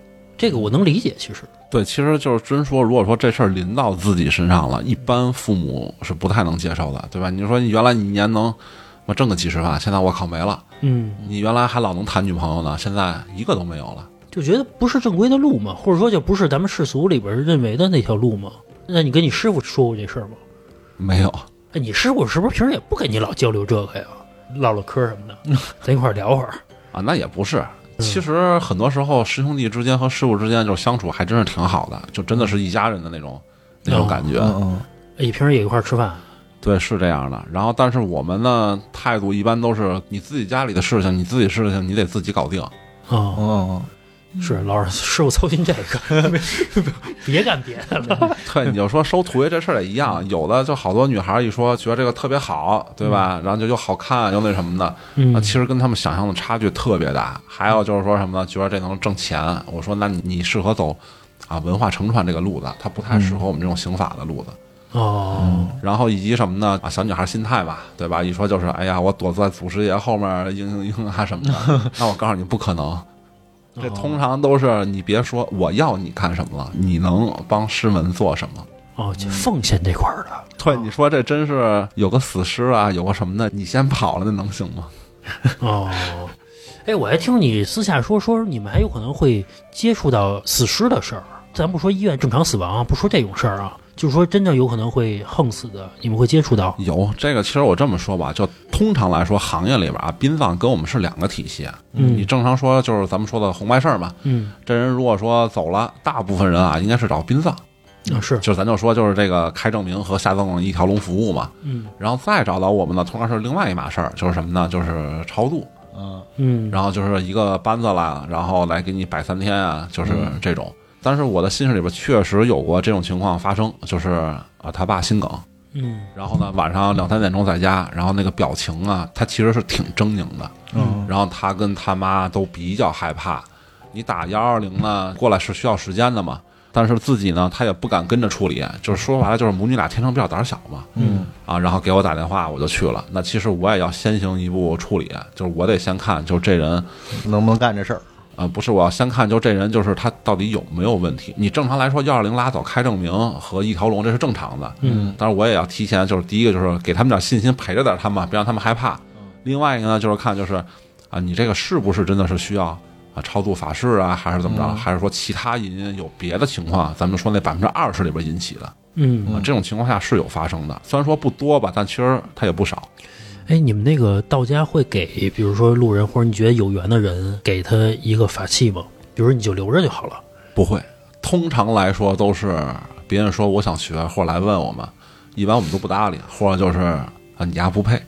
这个我能理解，其实。 对，其实就是真说，如果说这事儿临到自己身上了，一般父母是不太能接受的，对吧？你说你原来你一年能我挣个几十万，现在我靠没了。你原来还老能谈女朋友呢，现在一个都没有了， 就觉得不是正规的路嘛，或者说就不是咱们世俗里边认为的那条路嘛。那你跟你师傅说过这事儿吗？ 没有。 哎，你师傅是不是平时也不跟你老交流这个呀？唠唠嗑什么的，咱一块儿聊会儿啊？那也不是。其实很多时候师兄弟之间和师傅之间就相处还真是挺好的，就真的是一家人的那种感觉。 你平时也一块儿吃饭？ 对，是这样的。然后，但是我们呢态度一般都是你自己家里的事情，你自己事情你得自己搞定。 是老让师傅操心这个，别干别的了。 对，你就说收徒弟这事儿也一样，有的就好多女孩一说觉得这个特别好，对吧？然后就又好看又那什么的，那其实跟他们想象的差距特别大。还有就是说什么呢？觉得这能挣钱，我说那你适合走文化承传这个路子，它不太适合我们这种刑法的路子。然后以及什么呢？小女孩心态吧，对吧？一说就是哎呀，我躲在祖师爷后面嘤什么的，那我告诉你不可能。这通常都是你别说我要你干什么了，你能帮师门做什么？ 就奉献这块的。 对，你说这真是有个死尸啊，有个什么的，你先跑了，那能行吗？ 哎，我还听你私下说你们还有可能会接触到死尸的事儿。咱不说医院正常死亡，不说这种事儿啊，就是说真正有可能会横死的，你们会接触到？ 有这个，其实我这么说吧，就通常来说，行业里边殡葬跟我们是两个体系。你正常说就是咱们说的红白事儿嘛。这人如果说走了，大部分人应该是找殡葬。 是， 就咱就说就是这个开证明和下葬一条龙服务嘛。然后再找到我们呢，通常是另外一码事儿，就是什么呢？就是超度。然后就是一个班子啦，然后来给你摆3天啊，就是这种。但是我的心事里边确实有过这种情况发生，就是他爸心梗，然后呢晚上2、3点钟在家，然后那个表情他其实是挺狰狞的，然后他跟他妈都比较害怕。你打120呢过来是需要时间的嘛，但是自己呢他也不敢跟着处理，就是说白了就是母女俩天生比较胆小嘛，然后给我打电话我就去了。那其实我也要先行一步处理，就是我得先看就这人能不能干这事儿。 不是，我要先看就这人就是他到底有没有问题。你正常来说120拉走开证明和一条龙这是正常的，但是我也要提前就是第一个就是给他们点信心，陪着点他们，别让他们害怕。另外一个呢就是看就是你这个是不是真的是需要超度法事还是怎么着，还是说其他原因有别的情况，咱们说那20%里边引起的，这种情况下是有发生的，虽然说不多吧，但其实它也不少。 哎，你们那个道家会给比如说路人或者你觉得有缘的人给他一个法器吗？比如说你就留着就好了？不会，通常来说都是别人说我想学或者来问我们，一般我们都不搭理，或者就是你家不配。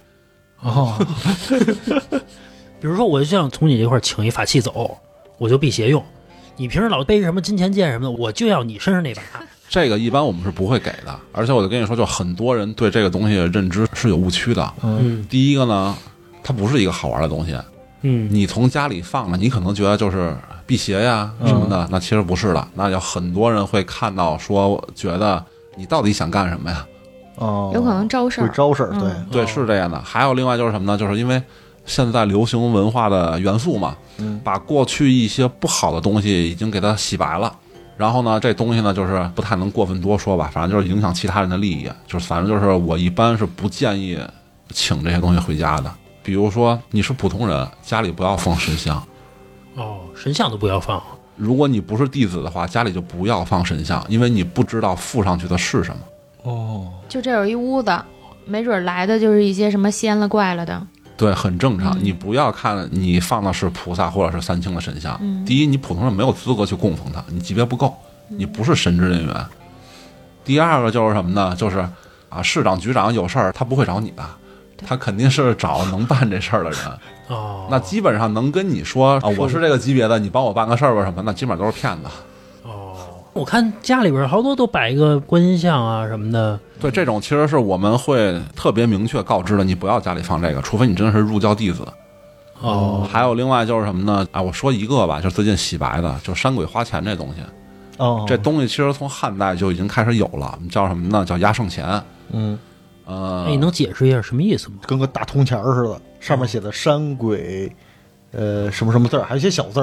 比如说我就想从你这块请一法器走，我就辟邪用，你平时老背什么金钱剑什么的，我就要你身上那把。 这个一般我们是不会给的，而且我就跟你说，就很多人对这个东西的认知是有误区的。第一个呢，它不是一个好玩的东西。你从家里放着，你可能觉得就是辟邪呀什么的，那其实不是的。那有很多人会看到说，觉得你到底想干什么呀？ 有可能招事儿， 会招事儿， 对，是这样的。还有另外就是什么呢？就是因为现在流行文化的元素嘛，把过去一些不好的东西已经给它洗白了。然后呢，这东西呢，就是不太能过分多说吧，反正就是影响其他人的利益，就是反正就是我一般是不建议请这些东西回家的。比如说你是普通人，家里不要放神像。 神像都不要放。 如果你不是弟子的话，家里就不要放神像，因为你不知道附上去的是什么。 就这有一屋子，没准来的就是一些什么仙了怪了的。 对，很正常。你不要看你放的是菩萨或者是3清的神像，第一，你普通人没有资格去供奉它，你级别不够，你不是神职人员。第二个就是什么呢？就是市长局长有事儿他不会找你的，他肯定是找能办这事儿的人。那基本上能跟你说我是这个级别的，你帮我办个事儿吧什么，那基本上都是骗子。 我看家里边好多都摆一个观音像什么的。 对，这种其实是我们会特别明确告知的，你不要家里放这个，除非你真的是入教弟子。还有另外就是什么呢？我说一个吧，就最近洗白的，就山鬼花钱这东西。这东西其实从汉代就已经开始有了，叫什么呢？叫压胜钱。 你能解释一下什么意思吗？ 跟个大铜钱似的，上面写的山鬼，什么什么字儿，还有一些小字儿。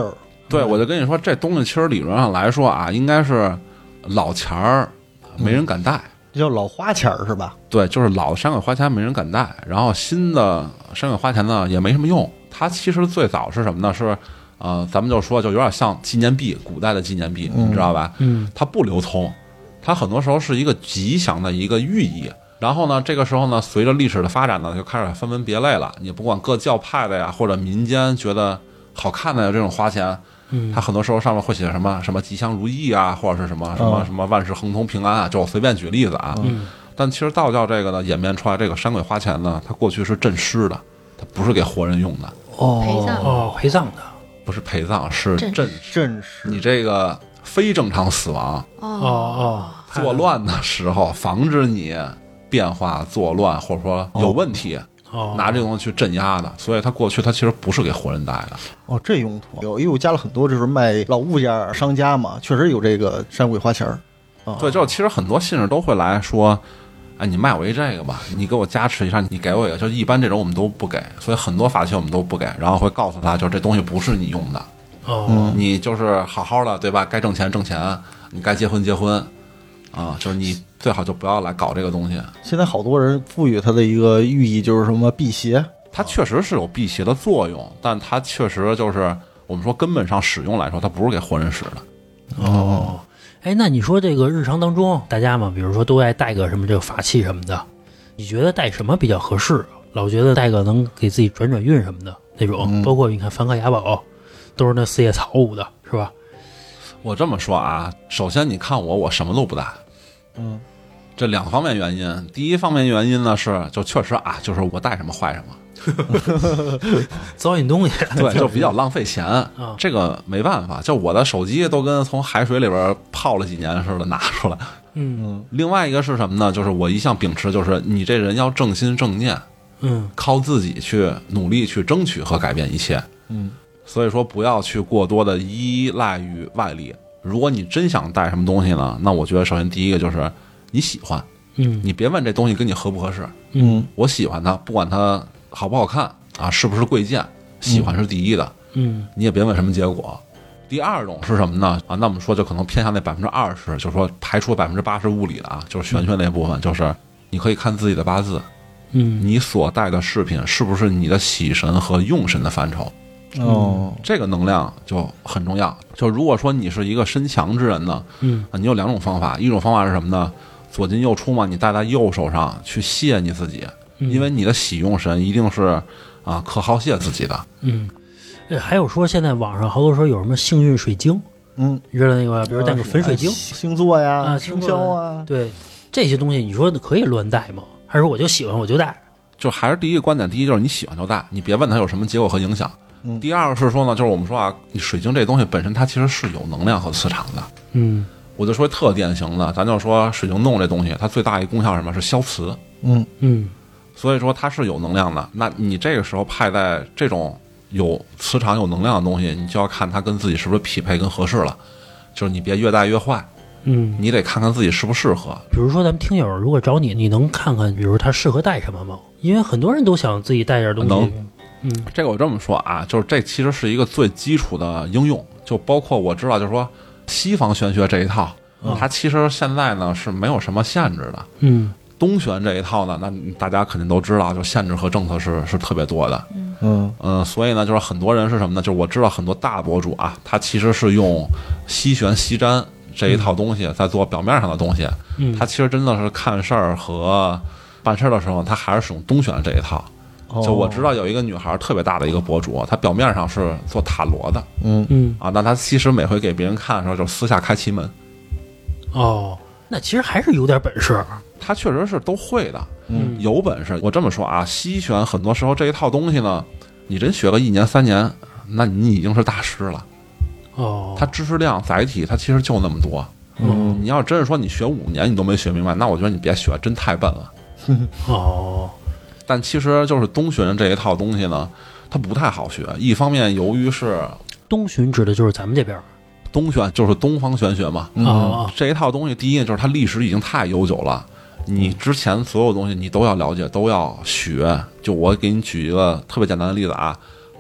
对，我就跟你说，这东西其实理论上来说啊，应该是老钱儿没人敢带。 叫老花钱是吧？ 对，就是老的山鬼花钱没人敢带，然后新的山鬼花钱呢也没什么用。它其实最早是什么呢？是咱们就说就有点像纪念币，古代的纪念币，你知道吧？它不流通，它很多时候是一个吉祥的一个寓意。然后呢，这个时候呢，随着历史的发展呢，就开始分门别类了。你不管各教派的呀，或者民间觉得好看的这种花钱。它很多时候上面会写什么什么吉祥如意啊，或者是什么什么什么万事亨通平安啊，就我随便举例子啊。但其实道教这个呢，演变出来这个山鬼花钱呢，它过去是镇尸的，它不是给活人用的。 陪葬的， 不是陪葬，是镇尸。 你这个非正常死亡，作乱的时候，防止你变化作乱，或者说有问题。拿这东西去镇压的，所以它过去它其实不是给活人带的。 这用途有，因为我加了很多就是卖老物件商家嘛，确实有这个山鬼花钱儿。 对，就是其实很多信士都会来说，哎，你卖我一这个吧，你给我加持一下，你给我一个，就一般这种我们都不给，所以很多法器我们都不给，然后会告诉他，就是这东西不是你用的。你就是好好的，对吧？该挣钱挣钱，你该结婚结婚。就是你最好就不要来搞这个东西。 现在好多人赋予它的一个寓意就是什么辟邪， 它确实是有辟邪的作用，但它确实就是我们说根本上使用来说，它不是给活人使的。 那你说这个日常当中，大家嘛，比如说都爱带个什么这个法器什么的，你觉得带什么比较合适？老觉得带个能给自己转转运什么的那种，包括你看梵克雅宝，都是那四叶草舞的，是吧？ 我这么说啊，首先你看我什么都不带。这两方面原因。第一方面原因呢是，就确实啊，就是我带什么坏什么， 糟践东西， 对，就比较浪费钱。这个没办法，就我的手机都跟从海水里边泡了几年似的拿出来。另外一个是什么呢？就是我一向秉持，就是你这人要正心正念，靠自己去努力去争取和改变一切。所以说不要去过多的依赖于外力。如果你真想带什么东西呢，那我觉得首先第一个就是你喜欢，你别问这东西跟你合不合适，我喜欢它，不管它好不好看啊，是不是贵贱，喜欢是第一的，你也别问什么结果。第二种是什么呢？那我们说就可能偏向那20%，就是说排除80%物理的啊，就是玄学那部分，就是你可以看自己的八字，你所带的饰品是不是你的喜神和用神的范畴。这个能量就很重要。就如果说你是一个身强之人呢，你有两种方法，一种方法是什么呢？左进右出嘛，你戴在右手上去谢你自己，因为你的喜用神一定是可好谢自己的。 还有说现在网上好多说有什么幸运水晶，你知道那个，比如带个粉水晶， 星座呀，生肖啊， 对这些东西，你说可以乱带吗？还是说我就喜欢我就带？ 就还是第一个观点，第一就是你喜欢就带，你别问它有什么结果和影响。第二个是说呢，就是我们说啊，你水晶这东西本身它其实是有能量和磁场的。我就说特典型的，咱就说水晶洞这东西，它最大一个功效是什么？是消磁。所以说它是有能量的。那你这个时候派在这种有磁场有能量的东西，你就要看它跟自己是不是匹配跟合适了，就是你别越带越坏。你得看看自己适不适合。 比如说咱们听友如果找你，你能看看比如他适合带什么吗？因为很多人都想自己带点东西。 这个我这么说啊，就是这其实是一个最基础的应用，就包括我知道就是说西方玄学这一套，它其实现在呢是没有什么限制的。东玄这一套呢，那大家肯定都知道，就限制和政策是特别多的。所以呢，就是很多人是什么呢？就是我知道很多大博主啊，他其实是用西玄西占这一套东西在做表面上的东西。他其实真的是看事儿和办事儿的时候，他还是使用东玄这一套。就我知道有一个女孩特别大的一个博主，她表面上是做塔罗的，那她其实每回给别人看的时候就私下开奇门。 那其实还是有点本事。 她确实是都会的，有本事。我这么说啊，西玄很多时候这一套东西呢，你真学个1年3年，那你已经是大师了。它知识量载体它其实就那么多。你要真是说你学5年你都没学明白，那我觉得你别学，真太笨了。但其实就是东玄这一套东西呢，它不太好学。一方面由于是东玄指的就是咱们这边， 东玄就是东方玄学嘛。这一套东西第一就是它历史已经太悠久了，你之前所有东西你都要了解，都要学。就我给你举一个特别简单的例子啊，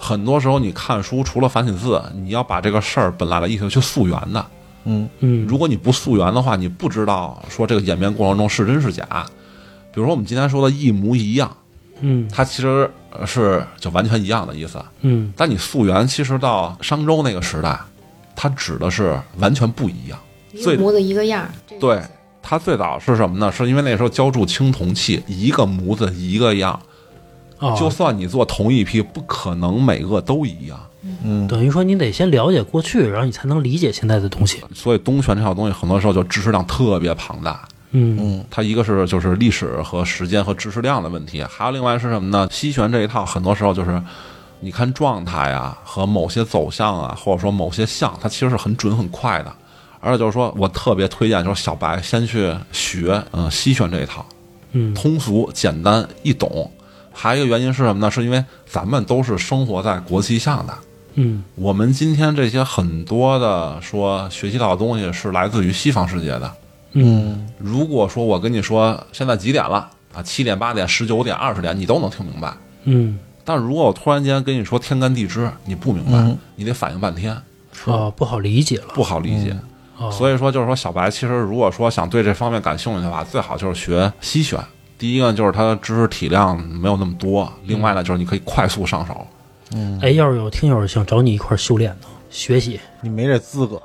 很多时候你看书除了繁体字，你要把这个事儿本来的意思去溯源的。如果你不溯源的话，你不知道说这个演变过程中是真是假。比如说我们今天说的一模一样，它其实是就完全一样的意思。但你溯源其实到商周那个时代，它指的是完全不一样。 一个模子一个样。 对，它最早是什么呢？是因为那时候浇铸青铜器，一个模子一个样。就算你做同一批，不可能每个都一样。 等于说你得先了解过去，然后你才能理解现在的东西。 所以东玄这套东西很多时候就知识量特别庞大。它一个是就是历史和时间和知识量的问题，还有另外是什么呢？西玄这一套很多时候就是你看状态啊和某些走向啊，或者说某些象，它其实是很准很快的。而且就是说我特别推荐就是小白先去学西玄这一套，通俗简单易懂。还有一个原因是什么呢？是因为咱们都是生活在国际上的。我们今天这些很多的说学习到的东西是来自于西方世界的。如果说我跟你说现在几点了啊，7点、8点、19点、20点，你都能听明白。但如果我突然间跟你说天干地支，你不明白，你得反应半天。 不好理解了， 不好理解。所以说就是说小白其实如果说想对这方面感兴趣的话，最好就是学西玄。第一个就是它知识体量没有那么多，另外呢就是你可以快速上手。 要是有听友想找你一块修炼的学习， 你没这资格。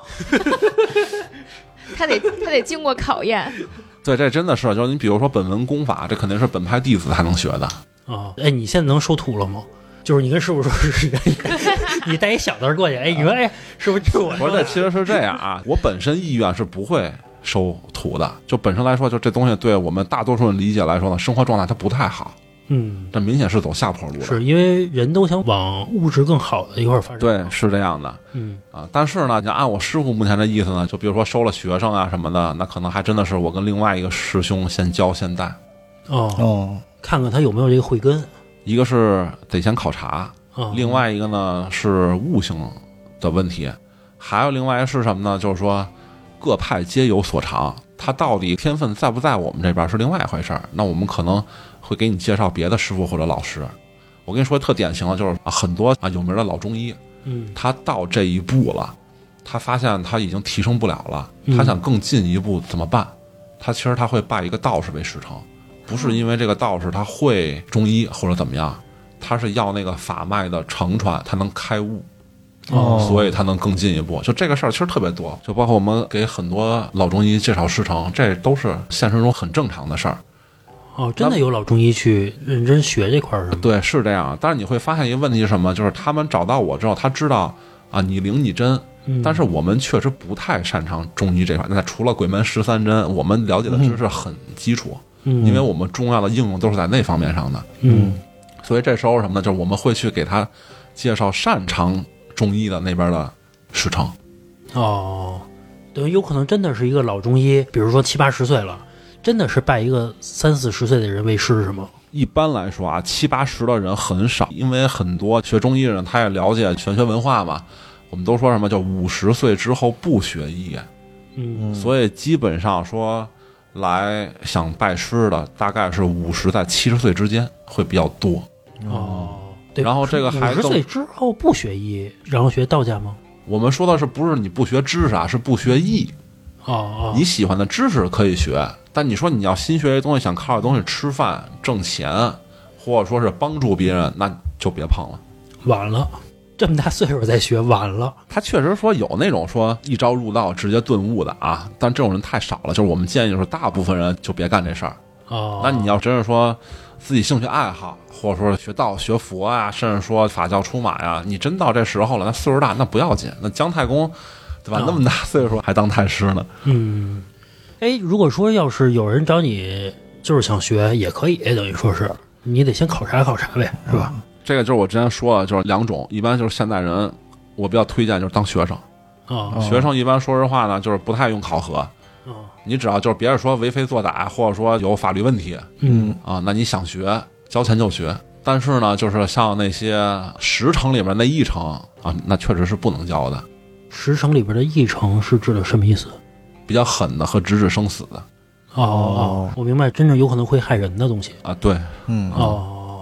他得经过考验。 对，这真的是就是你比如说本文功法，这肯定是本派弟子才能学的。 你现在能收徒了吗？就是你跟师傅说是你带一小子过去，你说师傅这我不是，这其实是这样啊，我本身意愿是不会收徒的，就本身来说，就这东西对我们大多数人理解来说呢，生活状态它不太好。这明显是走下坡路的， 是因为人都想往物质更好的一块发展。 对，是这样的。但是呢，你按我师傅目前的意思呢，就比如说收了学生啊什么的，那可能还真的是我跟另外一个师兄先教先带。 看看他有没有这个慧根。 一个是得先考察，另外一个呢是悟性的问题，还有另外是什么呢？就是说各派皆有所长，他到底天分在不在我们这边是另外一回事儿。那我们可能会给你介绍别的师傅或者老师。我跟你说特典型的就是很多有名的老中医，他到这一步了，他发现他已经提升不了了，他想更进一步怎么办？他其实他会拜一个道士为师承，不是因为这个道士他会中医或者怎么样，他是要那个法脉的承传，他能开悟。所以他能更进一步。就这个事儿其实特别多，就包括我们给很多老中医介绍师承，这都是现实中很正常的事儿。 真的有老中医去认真学这块儿是吗？ 对，是这样。但是你会发现一个问题是什么？就是他们找到我之后，他知道啊，你灵你真，但是我们确实不太擅长中医这块。那除了鬼门13针，我们了解的知识很基础，因为我们重要的应用都是在那方面上的。所以这时候什么呢？就是我们会去给他介绍擅长中医的那边的师承。 等于有可能真的是一个老中医，比如说70、80岁了，真的是拜一个30、40岁的人为师是吗？ 一般来说啊，70、80的人很少，因为很多学中医的人他也了解玄学文化嘛。我们都说什么叫50岁之后不学医，所以基本上说来想拜师的大概是50在70岁之间会比较多。 对， 然后这个还 50岁之后不学医，然后学道家吗？ 我们说的是不是你不学知识啊，是不学艺。你喜欢的知识可以学，但你说你要新学一东西，想靠这东西吃饭挣钱，或者说是帮助别人，那就别碰了。 晚了，这么大岁数再学，晚了。 他确实说有那种说一朝入道直接顿悟的啊，但这种人太少了。就是我们建议就是大部分人就别干这事儿。那你要真是说自己兴趣爱好，或者说学道学佛啊，甚至说法教出马呀，你真到这时候了，那岁数大那不要紧。那姜太公对吧，那么大岁数还当太师呢。 如果说要是有人找你就是想学也可以，等于说是你得先考察考察呗，是吧？这个就是我之前说的，就是两种，一般就是现代人我比较推荐就是当学生。学生一般说实话呢就是不太用考核。你只要就是别人说为非作歹，或者说有法律问题，那你想学交钱就学。但是呢就是像那些10成里面那1成啊，那确实是不能交的。 10成里边的1成是指的什么意思？ 比较狠的和直至生死的。 我明白，真正有可能会害人的东西啊。对，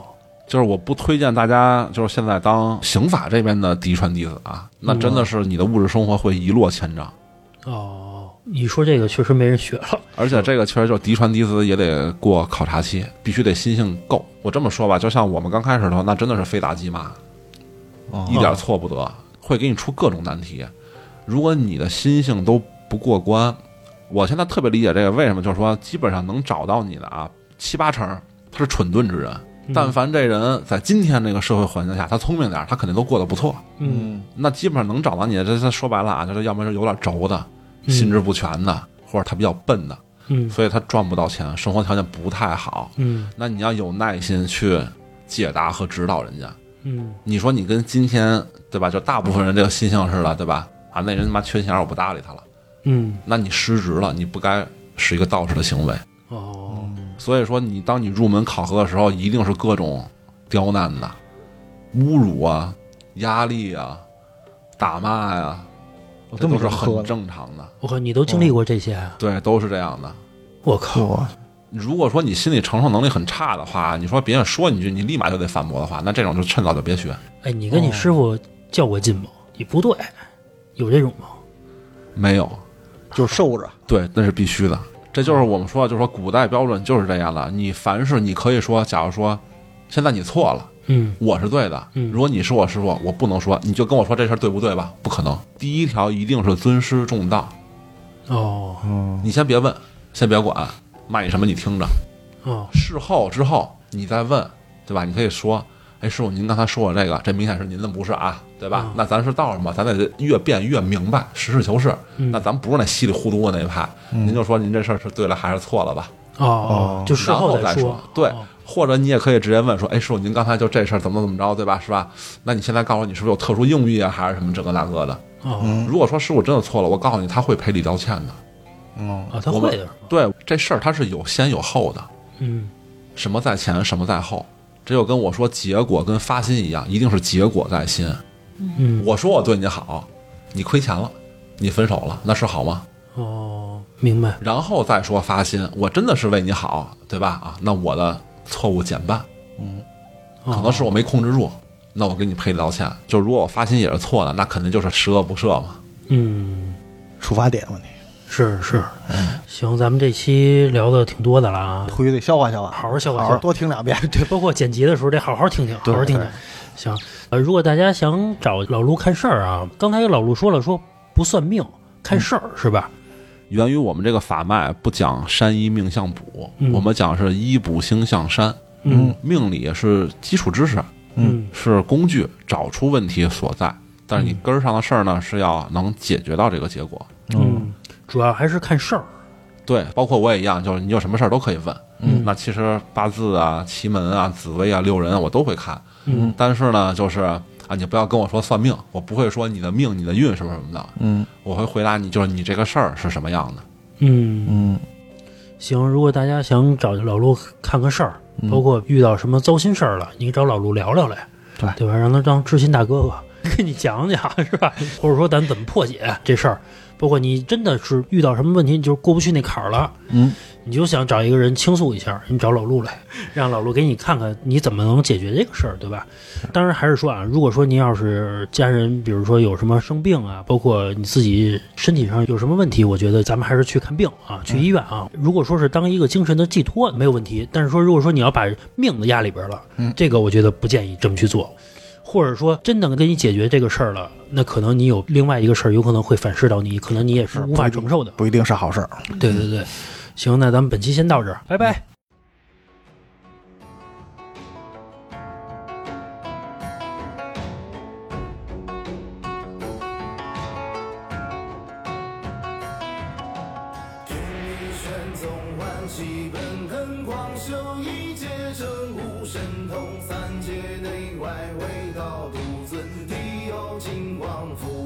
就是我不推荐大家就是现在当刑法这边的嫡传弟子啊，那真的是你的物质生活会一落千丈。 哦，你说这个确实没人学了， 而且这个确实就是嫡传嫡子也得过考察期，必须得心性够。我这么说吧，就像我们刚开始的时候，那真的是非打即骂，一点错不得，会给你出各种难题。如果你的心性都不过关，我现在特别理解这个，为什么？就是说，基本上能找到你的啊，7、8成他是蠢钝之人。但凡这人在今天这个社会环境下，他聪明点，他肯定都过得不错。那基本上能找到你的，这说白了啊，就是要么是有点轴的，心智不全的，或者他比较笨的，所以他赚不到钱，生活条件不太好。那你要有耐心去解答和指导人家。你说你跟今天对吧，就大部分人这个心性似的，对吧？啊，那人他妈缺钱我不搭理他了。那你失职了，你不该是一个道士的行为。所以说当你入门考核的时候，一定是各种刁难的，侮辱啊、压力啊、打骂呀，这都是很正常的。 我靠，你都经历过这些啊？ 对，都是这样的。 我靠！ 如果说你心理承受能力很差的话，你说别人说你一句，你立马就得反驳的话，那这种就趁早就别学。 哎，你跟你师傅较过劲吗？你不对，有这种吗？ 没有， 就是受着。 对，那是必须的。这就是我们说，就是说古代标准就是这样的。你凡是你可以说，假如说现在你错了，我是对的，如果你是我师傅，我不能说你就跟我说这事儿对不对吧？不可能。第一条一定是尊师重道。你先别问，先别管，骂你什么你听着。事后之后你再问，对吧？你可以说，哎，师傅您刚才说我这个，这明显是您的不是啊，对吧？那咱是道上嘛，咱得越辩越明白，实事求是。那咱不是那稀里糊涂的那一派，您就说您这事儿是对了还是错了吧？ 就事后再说。对，或者你也可以直接问说，哎，师傅您刚才就这事儿怎么着，对吧？是吧？那你现在告诉我你是不是有特殊用意啊，还是什么这个那个的？如果说师傅真的错了，我告诉你他会赔礼道歉的。 他会的。 对，这事儿他是有先有后的。什么在前，什么在后。这就跟我说结果跟发心一样，一定是结果在先。我说我对你好，你亏钱了，你分手了，那是好吗？ 明白。 然后再说发心，我真的是为你好，对吧？啊，那我的错误减半。可能是我没控制住，那我给你赔礼道歉。就如果我发心也是错的，那肯定就是十恶不赦嘛。 出发点问题。 是，行，咱们这期聊的挺多的了啊， 回去得消化消化， 好好消化， 好好多听2遍。 对，包括剪辑的时候得好好听听，好好听听。行，如果大家想找老陆看事儿啊，刚才老陆说了，说不算命，看事儿是吧？ 源于我们这个法脉不讲山医命相卜，我们讲是医卜星象山。命理是基础知识，是工具，找出问题所在。但是你根儿上的事儿呢，是要能解决到这个结果。 主要还是看事儿。 对，包括我也一样，就是你有什么事儿都可以问。那其实八字啊、奇门啊、紫微啊、六人啊，我都会看。但是呢，就是啊，你不要跟我说算命，我不会说你的命、你的运是不是什么的。我会回答你，就是你这个事儿是什么样的。 行，如果大家想找老陆看个事儿，包括遇到什么糟心事儿了，你找老陆聊聊来，对吧？让他当知心大哥哥跟你讲讲，是吧？或者说咱怎么破解这事儿。包括你真的是遇到什么问题，你就是过不去那坎儿了，你就想找一个人倾诉一下，你找老陆来，让老陆给你看看你怎么能解决这个事儿，对吧？当然还是说啊，如果说您要是家人，比如说有什么生病啊，包括你自己身体上有什么问题，我觉得咱们还是去看病啊，去医院啊。如果说是当一个精神的寄托，没有问题。但是说如果说你要把命的压里边了，这个我觉得不建议这么去做。或者说真的给你解决这个事儿了，那可能你有另外一个事儿，有可能会反噬到你，可能你也是无法承受的， 不一定是好事儿。 对，行，那咱们本期先到这儿，拜拜。 神通三界内外，唯道独尊，地有金光福。